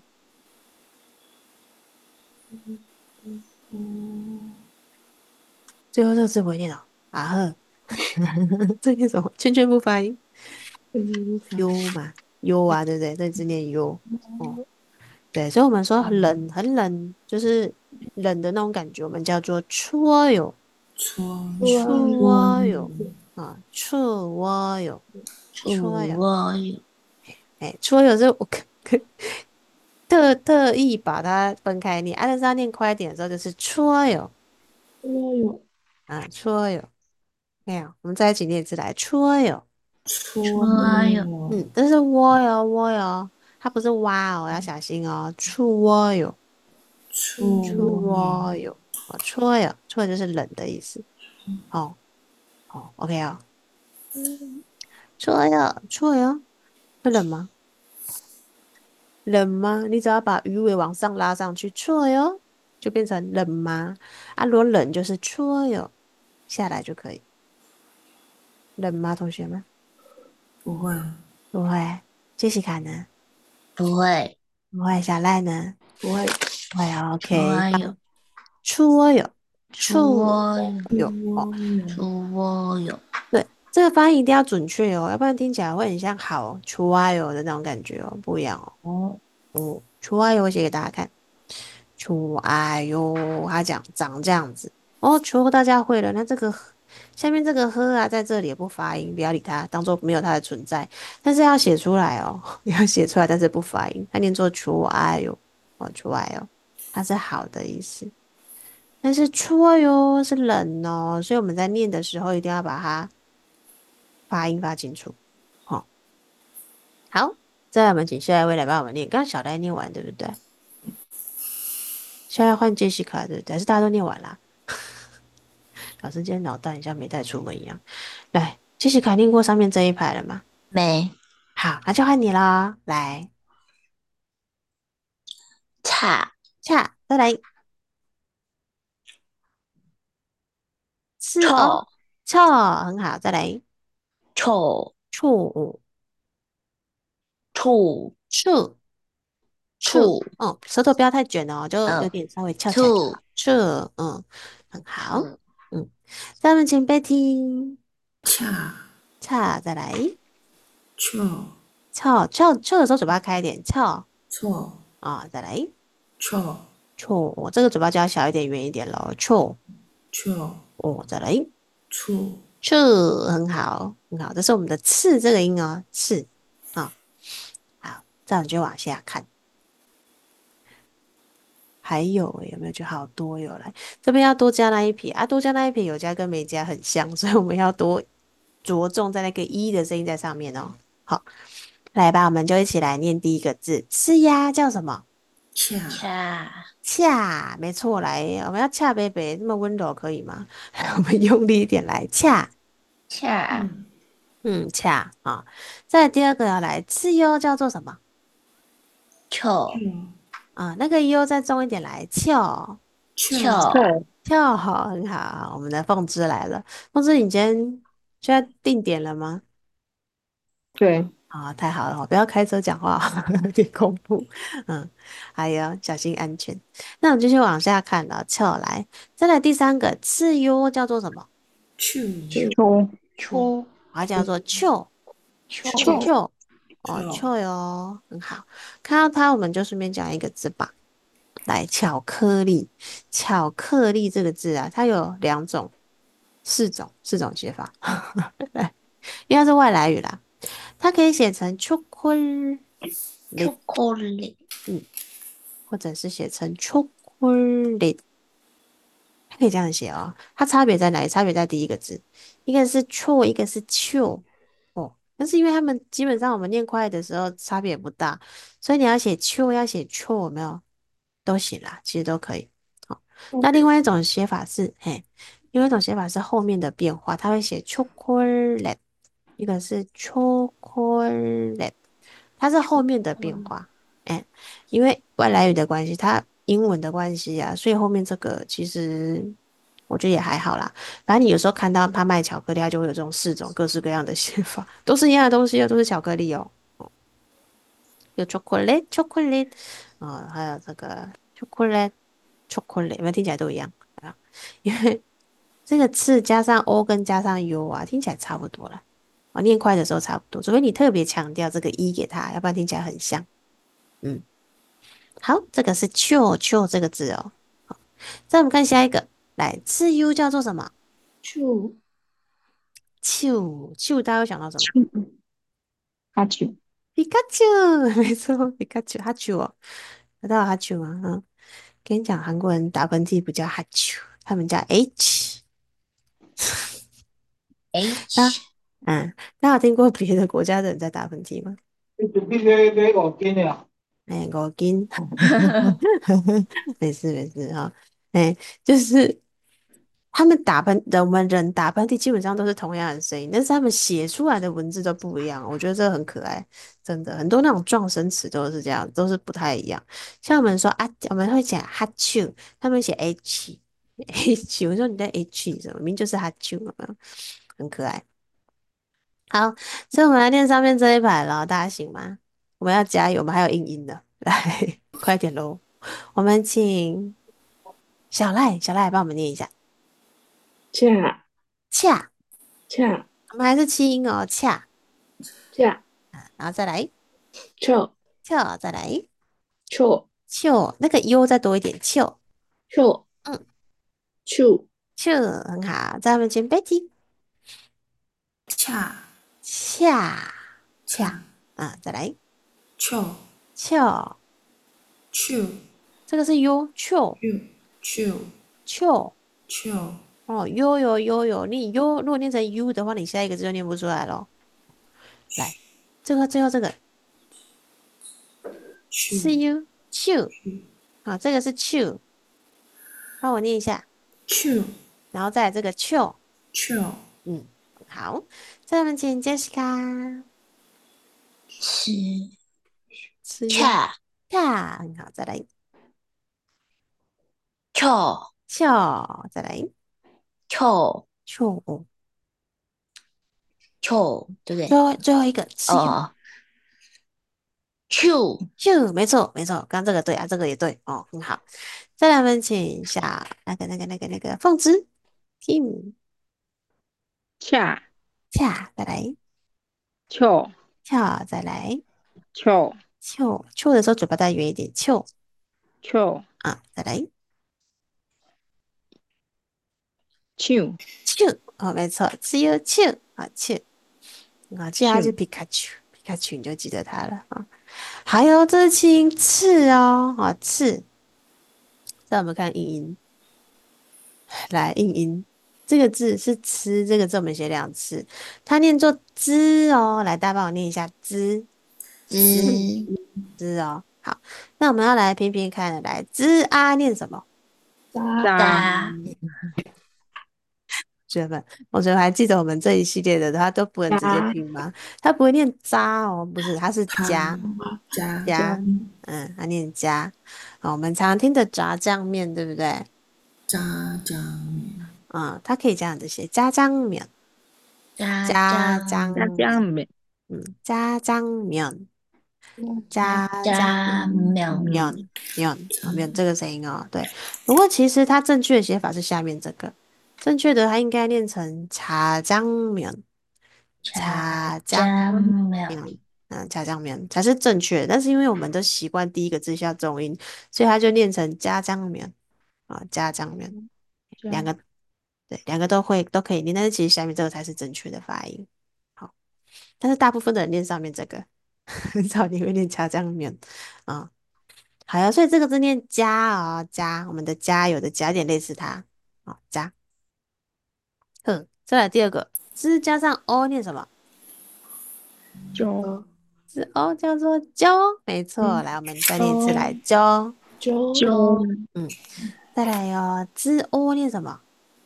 最后这个字不会念哦。啊呵，这个什么？圈圈不发音，u 嘛，u 啊，对不对？这字念 u。哦，对，所以我们说冷很冷，就是冷的那种感觉，我们叫做戳哟。 搓哇出搓窝有啊，出窝有，出有， 处我有哎，出有是我特意把它分开念，但是要念快一点的时候就是出有我有啊，出有，没有，我们再一起念一次来，出有， 搓我有这是窝哟窝哟，它不是蛙哦，要小心哦，出窝有，出搓窝有，哦，出有，出就是冷的意思，哦哦，OK 哦，出有出有，会冷吗？冷吗？你只要把鱼尾往上拉上去，错哟，就变成冷吗？啊，如果冷就是错哟，下来就可以。冷吗，同学们？ 不会不会。杰西卡呢？ 不会， 不会。小赖呢？ 不会不会哦。OK， 我有错哟， 处错我有哟。哦， 处我有对，这个发音一定要准确哦，要不然听起来会很像好出啊哟的那种感觉哦，不一样哦。 哦， 出啊哟，我写给大家看。出哎呦，它长这样子哦，球大家会了。那这个下面这个呵啊，在这里也不发音，不要理它，当做没有它的存在。但是要写出来哦，要写出来，但是不发音，它念作出哎呦，哦，出哎呦，它是好的意思。但是出哟是冷哦，所以我们在念的时候一定要把它发音发清楚。好、好，再来我们请下一位来帮我们念。刚刚小戴念完对不对？现在换杰西卡对不对？还是大家都念完啦？老师今天脑袋像没带出门一样。来，杰西卡念过上面这一排了吗？ 没好，那就换你啦。来， 差恰，再来是哦， 臭错，很好，再来臭处处处处， 处哦，舌头不要太卷哦，就有嗯点稍微翘起来就处好。处，很好， 嗯嗯，再我们请 Betty， 恰恰，再来错翘的时候嘴巴开一点，翘错啊、再来错错，这个嘴巴就要小一点、圆一点咯。错， 错， 哦，再来， 错， 错，很好，很好，这是我们的次这个音哦，次啊，好，这样你就往下看。还有诶，有没有觉得好多有来这边要多加那一撇啊？多加那一撇有加跟没加很像，所以我们要多着重在那个一的声音在上面哦。好，来吧，我们就一起来念第一个字，吃鸭叫什么？ 恰， 恰恰，没错，来，我们要恰贝贝，那么温柔可以吗？我们用力一点来恰， 恰嗯， 嗯，恰啊。再来第二个要来吃优叫做什么？ 秋错， 啊，那个优再重一点来翘。 错， 秋错跳好，很好，我们的凤芝来了。凤芝，你今天现在定点了吗？ 对， 啊，太好了，不要开车讲话，有点恐怖。嗯，还有小心安全。那我们继续往下看了，跳来，再来第三个次优叫做什么？ 错， 秋初它叫做秋秋秋哦， 错， 秋哟，很好。看到它，我们就顺便讲一个字吧。来，巧克力，巧克力这个字啊，它有两种、四种写法。来，因为它是外来语啦，它可以写成 chocolate， ，chocolate 嗯，或者是写成 chocolate，它可以这样写哦。它差别在哪里？差别在第一个字，一个是 cho，一个是 q 哦。但是因为他们基本上我们念快的时候差别不大，所以你要写 q，要写 cho，有没有？都行啦，其实都可以。好，那另外一种写法是，嘿，另外一种写法是后面的变化，它会写 chocolate，一个是 chocolate，它是后面的变化。哎，因为外来语的关系，它英文的关系啊，所以后面这个其实我觉得也还好啦。反正你有时候看到他卖巧克力，它就会有这种四种各式各样的写法，都是一样的东西哦，都是巧克力哦。有 chocolate 啊、还有这个 chocolate，有没有听起来都一样啊？因为这个次加上 o 跟加上 u 啊，听起来差不多了。啊，念快的时候差不多，除非你特别强调这个一给它，要不然听起来很像。嗯，好，这个是 chill 这个字哦。好，再我们看下一个，来次 u 叫做什么秋 ？chill，大家会想到什么？ 秋阿秋皮卡丘，没错，皮卡丘，哈丘哦，知道哈丘吗？嗯，跟你讲，韩国人打喷嚏不叫哈丘，他们叫 H。那 H 那有听过别的国家的人在打喷嚏吗？ 你准备买5斤的哎，我跟，没事没事哈，哎，就是他们打喷，我们人打喷嚏基本上都是同样的声音，但是他们写出来的文字都不一样，我觉得这个很可爱，真的，很多那种撞声词都是这样，都是不太一样。像我们说啊，我们会讲哈啾，他们写 H，我说你在 H 什么？明明就是哈啾，有没有？很可爱。好，所以我们来念上面这一排了，大家行吗？我们要加油，我们还有硬音的，来，快点喽！我们请小赖帮我们念一下， 恰恰， 恰我们还是七音哦，恰， 恰然后再来秋翘，再来秋秋，那个 U 再多一点，秋， 秋嗯， 秋秋很好，在我们前 Betty， 恰， 恰恰， 恰， 啊，再来错， 翘， 错， 这个是 U，秋错，错， 秋。 错， 哦，U，你 U 如果念成 U 的话，你下一个字就念不出来咯。来，这个最后这个错， 是 U chew，好，这个是 chew，帮我念一下， 错， 然后再来这个 chew， 错， 嗯，好，再来我们请 Jessica 吃吃 U 恰呀，很好，再来秋 chew，再来秋 chew， 秋，对不对？ 最后一个吃 U 哦，Q chew，没错，刚刚这个对啊，这个也对哦，很好，再来我们请下那个凤芝 Kim 恰恰，再来。 秋翘，再来， 秋翘的时候嘴巴再圆一点，翘， 秋啊，再来唱球哦，没错，只有球啊球啊，接下来就唱皮卡丘，皮卡丘你就记得它了啊。还有这是青刺哦，啊刺，再我们看英音，来英音。这个字是吃，这个字我们写2次，它念作滋哦。来，大家帮我念一下滋之滋哦。好，那我们要来拼拼看，来滋啊念什么？ 扎扎学们，我觉得还记得我们这一系列的，它都不能直接加拼吗？它不会念渣哦，不是，它是加汤加加，它念加。啊，我们常听的炸酱面，对不对？ 炸酱面它可以这样子写：炸酱面， 炸炸酱酱炸酱面， 面炸酱面，炸酱炸面面面这个声音哦。对，不过其实它正确的写法是下面这个，正确的它应该念成茶酱面。 炸炸酱酱面面，炸酱面才是正确的。但是因为我们都习惯第一个字下重音，所以它就念成家酱面啊，家酱面，两加个对，两个都可以念，但是其实下面这个才是正确的发音。好，但是大部分的人念上面这个，很少你会念家酱面啊。好呀，所以这个字念加啊，加，我们的加有的加一点类似它，好加。再来第二个，是加上 o 念什么？ 就是哦，叫做揪，没错。来，我们再念一次来揪， 就就嗯，再来哟，知哦念什么？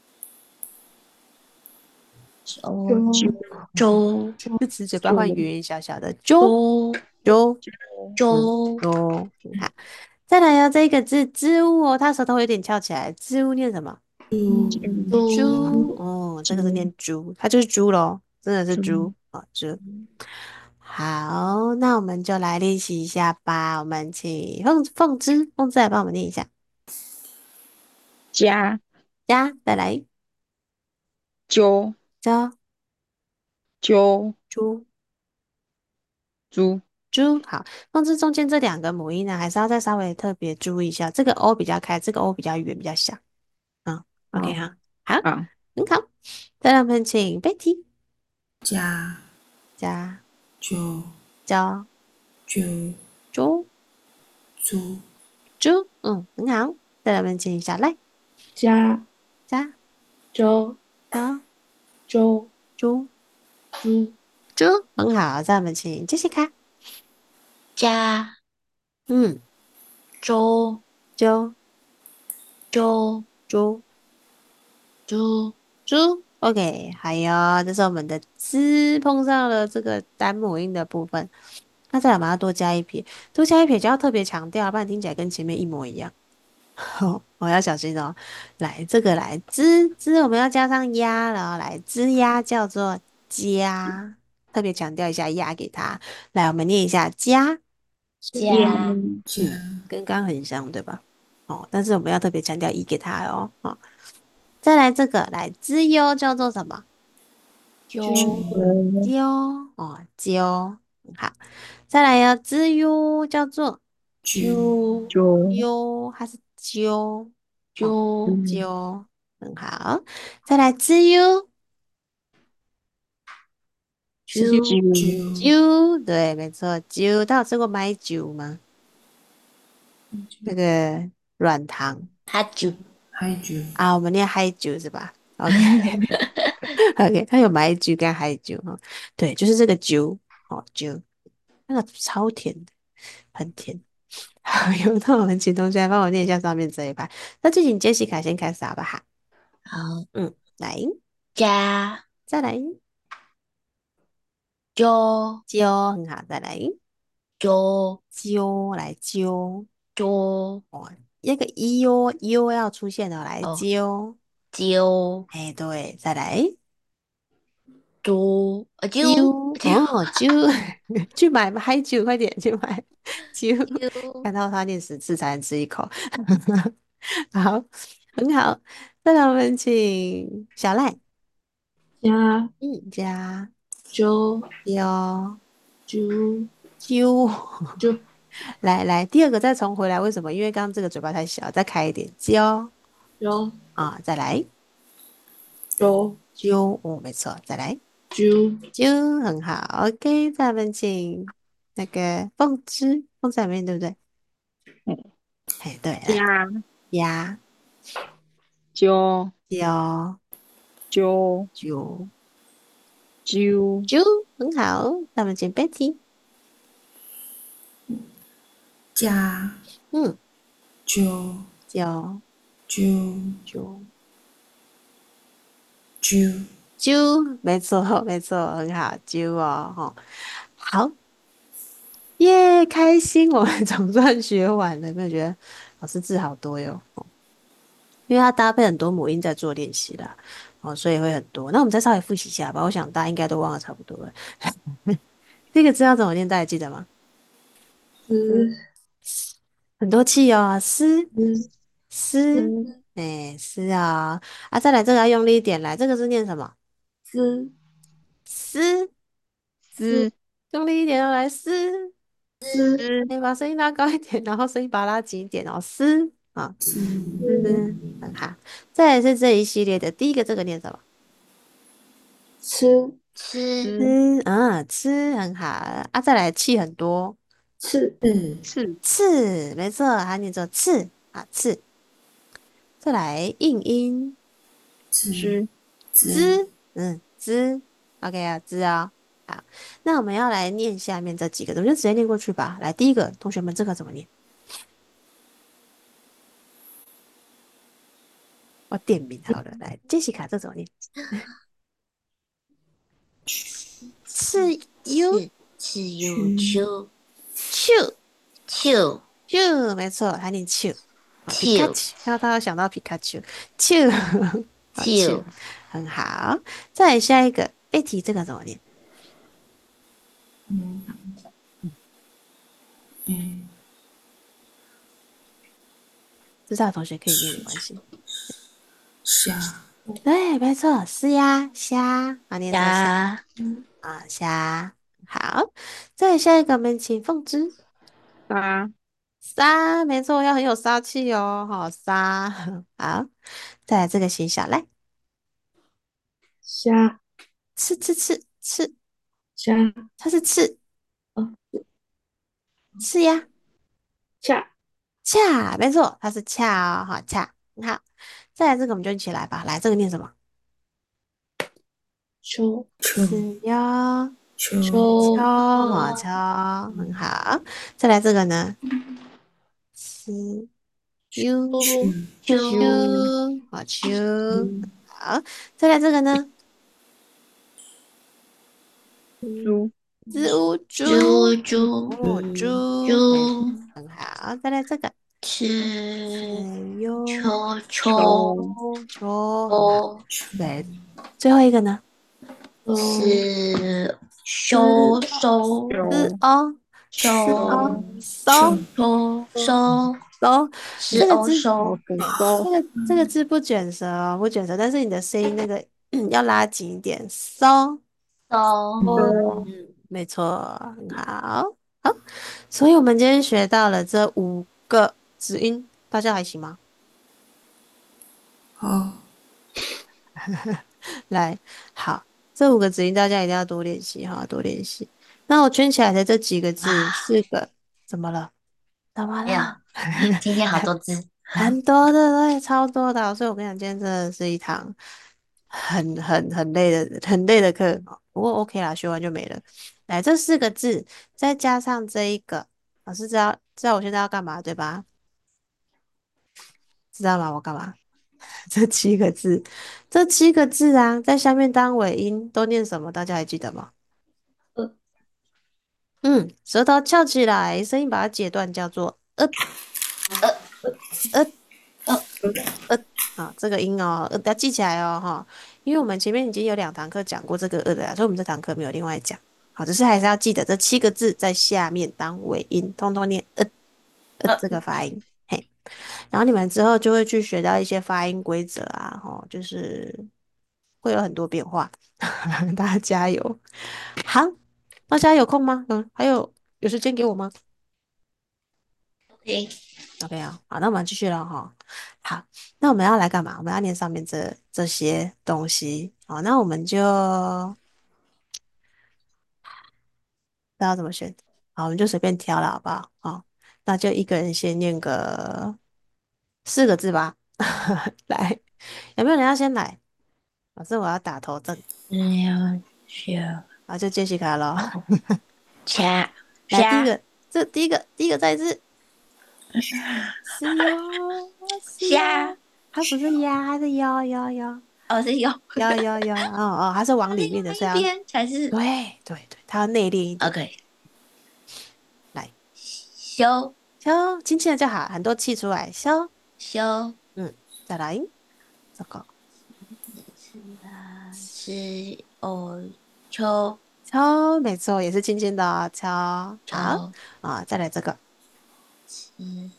粥就粥这词嘴巴就换圆圆小小的揪粥揪， 粥揪，好，再来哟，这个字织物哦，它舌头有点翘起来，织物念什么？ 猪猪猪哦，这个是念猪，它就是猪咯，真的是猪哦，猪。好，那我们就来练习一下吧。我们请凤芝来帮我们念一下， 加再来。 就椒就猪猪猪，好，放置中间这两个母音呢，还是要再稍微特别注意一下，这个 O 比较开，这个 O 比较圆，比较小。OK 好哈，好， 好很好。再让我们请 Betty 加加就椒就猪猪猪，很好。再让我们请小赖加加就椒就猪猪猪，很好。再让我们请 Jessica， 加嗯， 粥猪粥猪猪猪，OK，还有这是我们的“之”碰上了这个单母音的部分，那再来把它多加一撇，多加一撇就要特别强调，不然听起来跟前面一模一样。我要小心哦。来，这个来“之”，我们要加上“呀”了哦，来“之呀”叫做“加”，特别强调一下“呀”给它。来，我们念一下“加”， 加加跟刚刚很像，对吧？但是我们要特别强调“一”给它哦。再来这个，来“之优”叫做什么？ 粥揪揪，好，再来呀，之优叫做猪就优，它是揪哦， 粥揪，很好。再来之优就粥猪揪，对，没错，揪。他有吃过麦酒吗？那个软糖它酒还猪啊，我们念嗨酒是吧？OK OK，它有麦酒跟嗨酒哈，对，就是这个酒哦，酒，那个超甜的，很甜。好，有那我们请同学来帮我念一下上面这一排。那就请杰西卡先开始好不好？ 好来， 加再来， 粥揪，很好，再来， 粥揪，来揪， 粥哦，那个一哟哟要出现了，来哦揪， 粥哎，对，再来， 粥粥揪， 粥揪，去买吧，嗨酒，快点去买，揪， 粥看到他念10次才能吃一口，好，很好，再来我们请小赖， 加加就油。 猪揪， 就来来，第二个再重回来，为什么？因为刚刚这个嘴巴太小，再开一点，啾啾啊，再来啾啾，哦，没错，再来啾啾，很好，OK，再来我们请那个凤芝，凤在里面对不对？哎，对，来加呀， 啾啾啾啾啾啾，很好，那我们请 Betty， 加嗯， 啾啾啾啾啾， 啾，没错没错，很好，啾哦，哈，好。耶，开心！我们总算学完了，有没有觉得老师字好多哟？哦，因为它搭配很多母音在做练习啦，哦，所以会很多。那我们再稍微复习一下吧，我想大家应该都忘了差不多了。这个字要怎么念，大家记得吗？ 丝很多气哦，丝丝丝， 丝哎，丝啊，啊，再来这个要用力一点，来，这个字念什么？ 丝丝， 丝丝用力一点哦，来丝， 丝丝你把声音拉高一点，然后声音把它拉紧一点哦，丝啊。 丝嗯，很好。再来是这一系列的第一个，这个念什么？ 吃吃丝吃，啊，吃很好啊。再来气很多， 刺刺刺，没错，它念作刺啊，刺。再来硬音， 刺枝滋滋，滋，OK 啊，滋啊。好，那我们要来念下面这几个，我们就直接念过去吧。来，第一个，同学们这个怎么念？我点名好了，来，杰西卡这怎么念？刺 u 是是有去秋秋秋秋，没错，它念秋啊，皮卡秋丘，看到他要想到皮卡丘，秋啊秋， 秋很好。再来下一个，贝题这个怎么念？ 嗯嗯知道的同学可以念没关系。 虾对，没错，是呀，虾啊，念作虾鸭啊，虾。好，再来下一个，我们请凤芝。 沙杀，没错，要很有杀气哦，好杀。好，再来这个写小来， 虾刺， 虾它是刺哦刺呀， 恰恰，没错，它是恰哦，好恰。好，再来这个我们就一起来吧，来这个念什么？ 秋刺哟， 秋敲， 秋好敲，很好。再来这个呢？刺哟， 去秋， 啾好秋， 秋好。再来这个呢？嗯， 猪支乌猪， 猪猪哦，猪，没错， 猪很好。再来这个， 吃哎呦， 秋秋球秋，很好。 秋对，最后一个呢？ 收是支收收球支哦，支哦， 收球收收收收， 是这个字， 欧收老鼠哎，这收个这个字不卷舌哦，不卷舌，但是你的声音那个要拉紧一点，收。 收收没错，很好，好，所以我们今天学到了这5个子音，大家还行吗？ 好来，好，这5个子音大家一定要多练习哈，多练习。那我圈起来的这几个字， 啊！ 4个，怎么了？怎么哎呀， 了？ 今天好多字， 很多的，对，超多的哦，所以我跟你讲，今天真的是一堂很累的课哦。不过 OK 啦，学完就没了。来，这4个字，再加上这一个，老师知道我现在要干嘛，对吧？知道吗？我干嘛？这七个字，这七个字啊，在下面当尾音都念什么？大家还记得吗？ 呃嗯，舌头翘起来，声音把它解断，叫做呃呃呃啊，这个音哦，要记起来哦，哈，因为我们前面已经有2堂课讲过这个的啦，所以我们这堂课没有另外讲。好，只是还是要记得这7个字在下面当尾音，通通念这个发音，嘿，然后你们之后就会去学到一些发音规则啊，吼，就是会有很多变化，大家加油。好，大家有空吗？还有时间给我吗？ 行， OK 啊，好，那我们继续了哈。好，那我们要来干嘛？我们要念上面这些东西。好，那我们就不知道怎么选。好，我们就随便挑了，好不好？好，那就一个人先念个4个字吧。来，有没有人要先来？老师，我要打头阵。 要学好，就杰西卡咯。 虾来，第一虾个，第一个再一次。是哟，是虾， 哟，它不是鸭，它是哟哟哟。 哦是有， 有，哦，它是往里面的， 它另外所以要一边才是对，它要内敛一点。 OK。 来， 修消，轻轻的就好，很多气出来，消。 修再来这个是哦秋敲，没错，也是轻轻的哦敲。好秋啊，再来这个是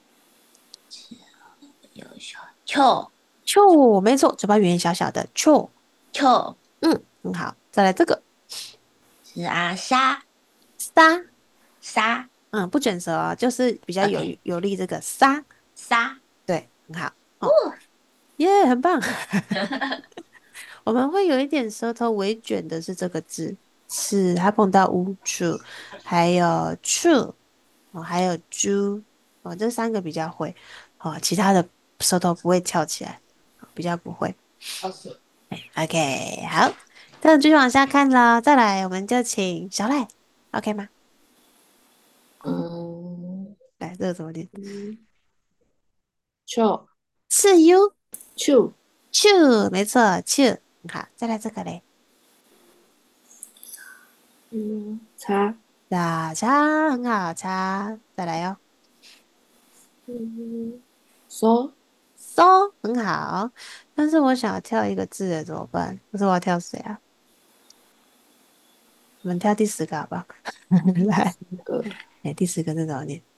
有小秋秋，没错，嘴巴圆圆小小的秋。 秋很好，再来这个是沙沙。 沙不卷舌哦，就是比较有 OK 有力这个沙。 沙对，很好哦，耶，很棒。我们会有一点舌头微卷的是这个字，是它碰到乌处，还有处，还有猪，这3个比较会，其他的舌头不会翘起来，比较不会。 OK OK，好，这样继续往下看了，再来我们就请小赖，OK 吗？ 嗯来，这个怎么念？ 秋是 u 秋 chu，没错，chu，好，再来这个嘞， 茶茶很好，茶，再来哦。 收搜很好，但是我想要跳一个字的怎么办？可是我要跳谁啊？我们跳第10个好不好？来， 个第10个是怎么念？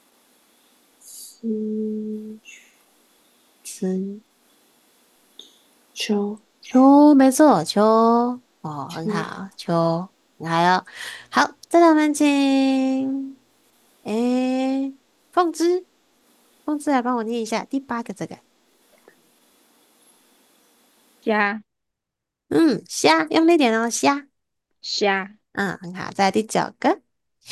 丝吃秋秋，没错，秋很秋好，秋很好哟。好，再来我们请诶凤芝，凤芝来帮我念一下第8个这个。 虾虾，用力点哦，虾。 虾很好。再来第9个，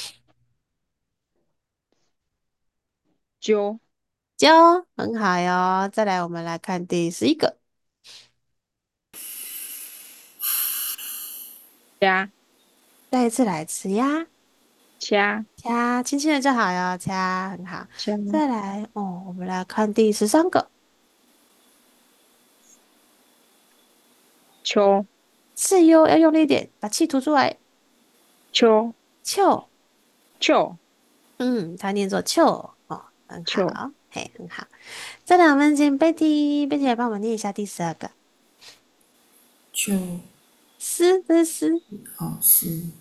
揪椒，很好哟。再来，我们来看第11个。 虾再一次来吃呀， 虾掐，轻轻的就好哟，掐，很好。 虾再来哦，我们来看第13个， 秋是哟，要用力一点，把气吐出来， 秋秋， 秋它念作秋很秋好，嘿，很好。再来，我们请贝蒂来帮我们念一下第12个， 秋丝，这是丝， 是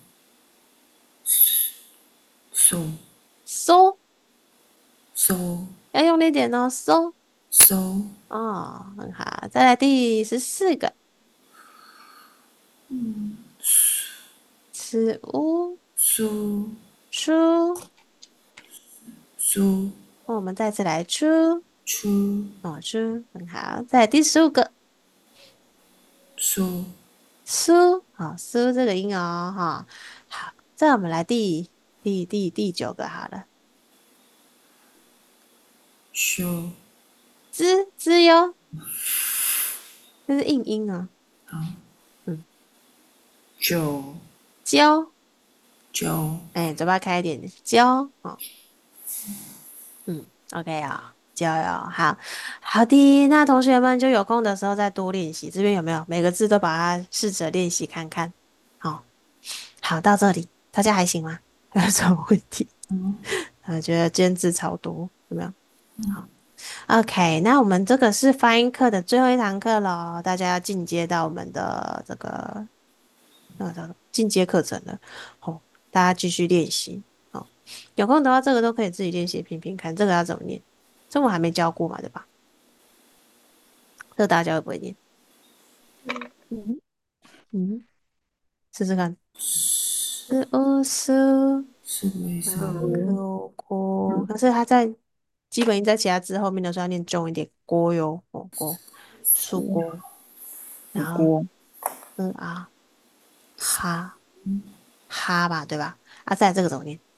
收收， 收要用力一点哦，收， 收很好。再来第14个，吃乌收出， 收我们再次来出。 出出很好。再来第15个， 收苏，好，苏这个音哦，哈，好。再我们来第9个好了， 收滋哟，这是硬音哦。嗯， 九椒， 九嘴巴开一点，椒，OK 啊，椒哟，好好的。那同学们就有空的时候再多练习，这边有没有每个字都把它试着练习看看？好，好，到这里大家还行吗？有什么问题？觉得今天字超多，有没有？好，OK，那我们这个是发音课的最后一堂课了，大家要进阶到我们的这个叫做进阶课程了。好，大家继续练习。好，有空的话，这个都可以自己练习拼拼看，这个要怎么念？这我还没教过嘛，对吧？这个大家会不会念？嗯嗯，试试看。是乌苏是为什么？ 可锅，可是它在基本音在其他字后面的时候要念重一点，锅哟，锅，苏锅，然后锅啊哈哈吧，对吧？啊，再来这个怎么念？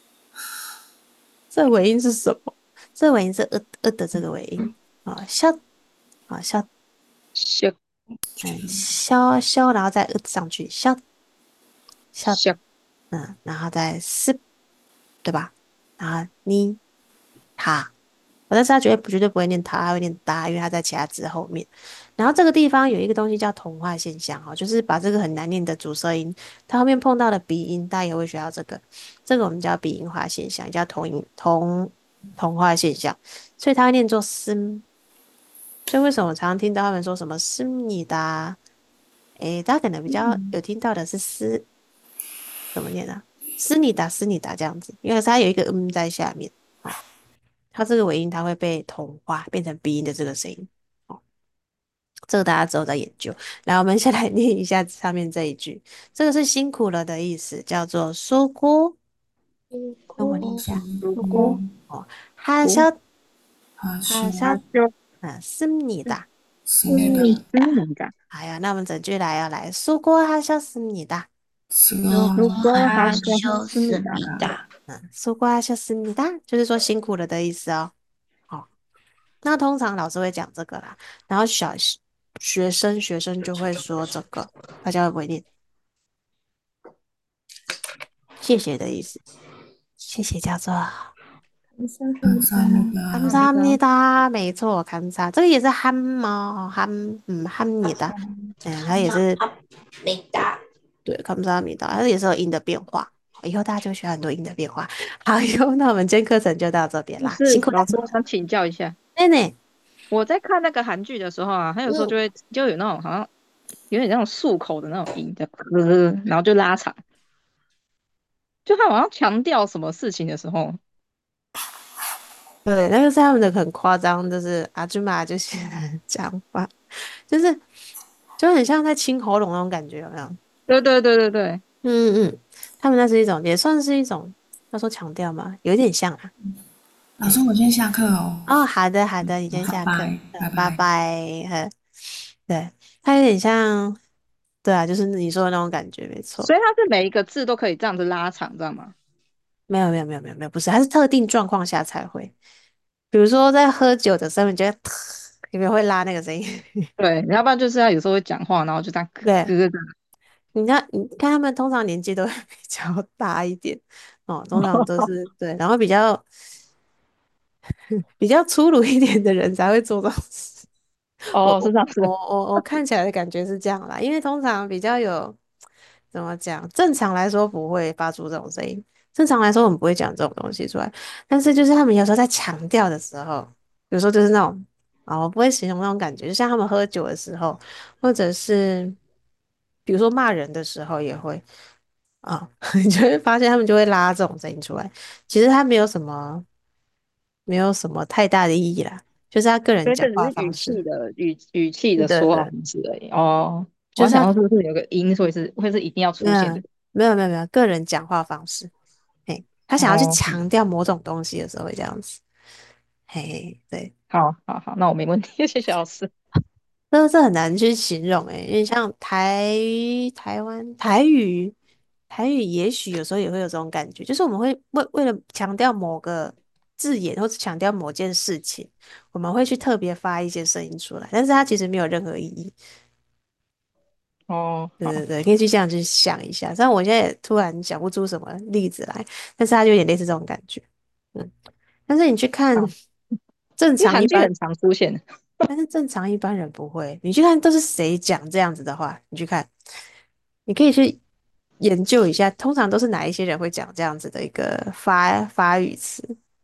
这尾音是什么？这尾音是的这个尾音啊，消消香消，然后再上去消， 香然后再对吧？然后你他，但是他绝对不会念他，他会念哒，因为他在其他字后面。然后这个地方有一个东西叫同化现象哦，就是把这个很难念的主舌音，它后面碰到的鼻音，大家也会学到这个，这个我们叫鼻音化现象，也叫同化现象，所以它会念作斯。所以为什么我常常听到他们说什么思密达？诶，大家可能比较有听到的是怎么念啊？思密达这样子，因为它有一个在下面。哦，它这个尾音它会被同化，变成鼻音的这个声音。哦，这个大家之后再研究。来，我们先来念一下上面这一句，这个是辛苦了的意思，叫做收锅。跟我念一锅下，收锅。 锅哦，哈锅肖哈修哈肖， 就思密达。 思密达思米的密达， 好呀，那我们整句来要来，收锅哈肖思密达。 苏如如果哈果他说思密修思达， 密达， 苏瓜笑思密达，就是说辛苦了的意思哦。好，那通常老师会讲这个啦，然后学生就会说这个，大家会不会念谢谢的意思？谢谢叫做康萨米 감사 达 합니다没错，감사这个也是함哦，함니다 它也是哈米达， 对감사합니다它也是有音的变化。以后大家就学很多音的变化。好，以后那我们今天课程就到这边啦，辛就是苦大家。 老师，我想请教一下， 妹妹， 我在看那个韩剧的时候啊，他有时候嗯。 就有那种好像有点那种漱口的那种音的，然后就拉长，就他好像强调什么事情的时候， 对，那个是他们的很夸张，就是阿朱玛就是讲话，就是就很像在清喉咙那种感觉，有没有？ 对对对对对， 嗯嗯，他们那是一种，也算是一种，要说强调嘛，有一点像啊。 老师，我先下课哦， 哦，好的好的，你先下课， 拜拜，拜拜拜。 拜。对，它有点像，对啊，就是你说的那种感觉，没错。 所以他是每一个字都可以这样子拉长，知道吗？ 没有，不是，它是特定状况下才会，比如说在喝酒的时候，你觉得有没有会拉那个声音？ 对，要不然就是他有时候会讲话，然后就这样， 对， 就是这样。 你看他们通常年纪都会比较大一点哦，通常都是对，然后比较粗鲁一点的人才会做这种事。我哦，是我这样子的。 我看起来的感觉是这样啦，因为通常比较有怎么讲，正常来说不会发出这种声音，正常来说我们不会讲这种东西出来，但是就是他们有时候在强调的时候，有时候就是那种啊，我不会形容那种感觉，就像他们喝酒的时候，或者是比如说骂人的时候也会。啊、你就会发现他们就会拉这种声音出来。其实他没有什么太大的意义啦，就是他个人所以这讲话只是语方式。 气的语气是的， 的说话对， 方式而已。哦，我就是他要想到是不是有个音，所以会是一定要没有出现的。 没有个人讲话方式。嘿，他想要去哦， 强调某种东西的时候会这样子。嘿，对， 好好好，那我没问题，谢谢老师。 这很难去形容诶，因为像台湾台语也许有时候也会有这种感觉，就是我们会为了强调某个字眼或者强调某件事情，我们会去特别发一些声音出来，但是它其实没有任何意义。 哦，好， 对对对，可以去这样去想一下。虽然我现在也突然想不出什么例子来，但是它就有点类似这种感觉。嗯，但是你去看好， 正因为常一般， 韩剧很常出现。 但是正常一般人不会。你去看都是谁讲这样子的话，你去看，你可以去研究一下，通常都是哪一些人会讲这样子的一个发语词，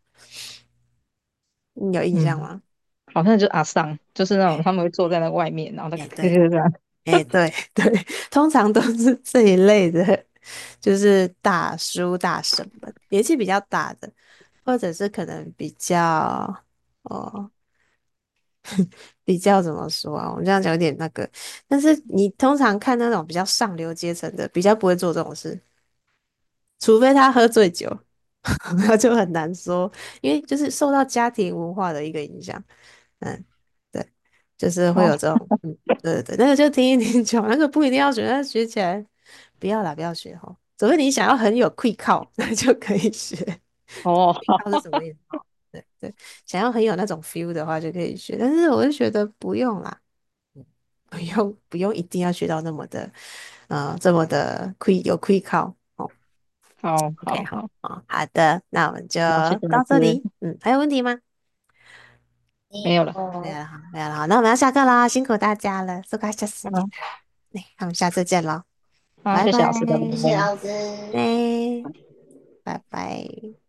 你有印象嗯， 吗？ 好像就是阿桑，就是那种他们会坐在那外面，然后那个哎，对， 这样。 哎，对对，通常都是这一类的，就是大叔大婶们，年纪比较大的，或者是可能哦比较怎么说啊？我们这样讲有点那个，但是你通常看那种比较上流阶层的，比较不会做这种事，除非他喝醉酒。 那就很难说，因为就是受到家庭文化的一个影响。嗯，对，就是会有哦， 这种，对对对，那个就听一听就好，那个不一定要学，但是学起来不要啦，不要学吼，除非你想要很有 quick 靠，那就可以学。 哦， quick 靠是什么意思？对对，想要很有那种 feel 的话就可以学，但是我就觉得不用啦。不用一定要学到那么的，这么的有靠哦。 好 OK，好， 好好， 好的，那我们就好，谢谢老师， 到这里。还有问题吗？ 没有了， 没有了，好，没有了，好，那我们要下课啦，辛苦大家了，苏卡下次见， 好， 那我们下次见喽， 好， 拜拜， 谢谢老师，拜拜。 谢谢老师。 哎，拜拜。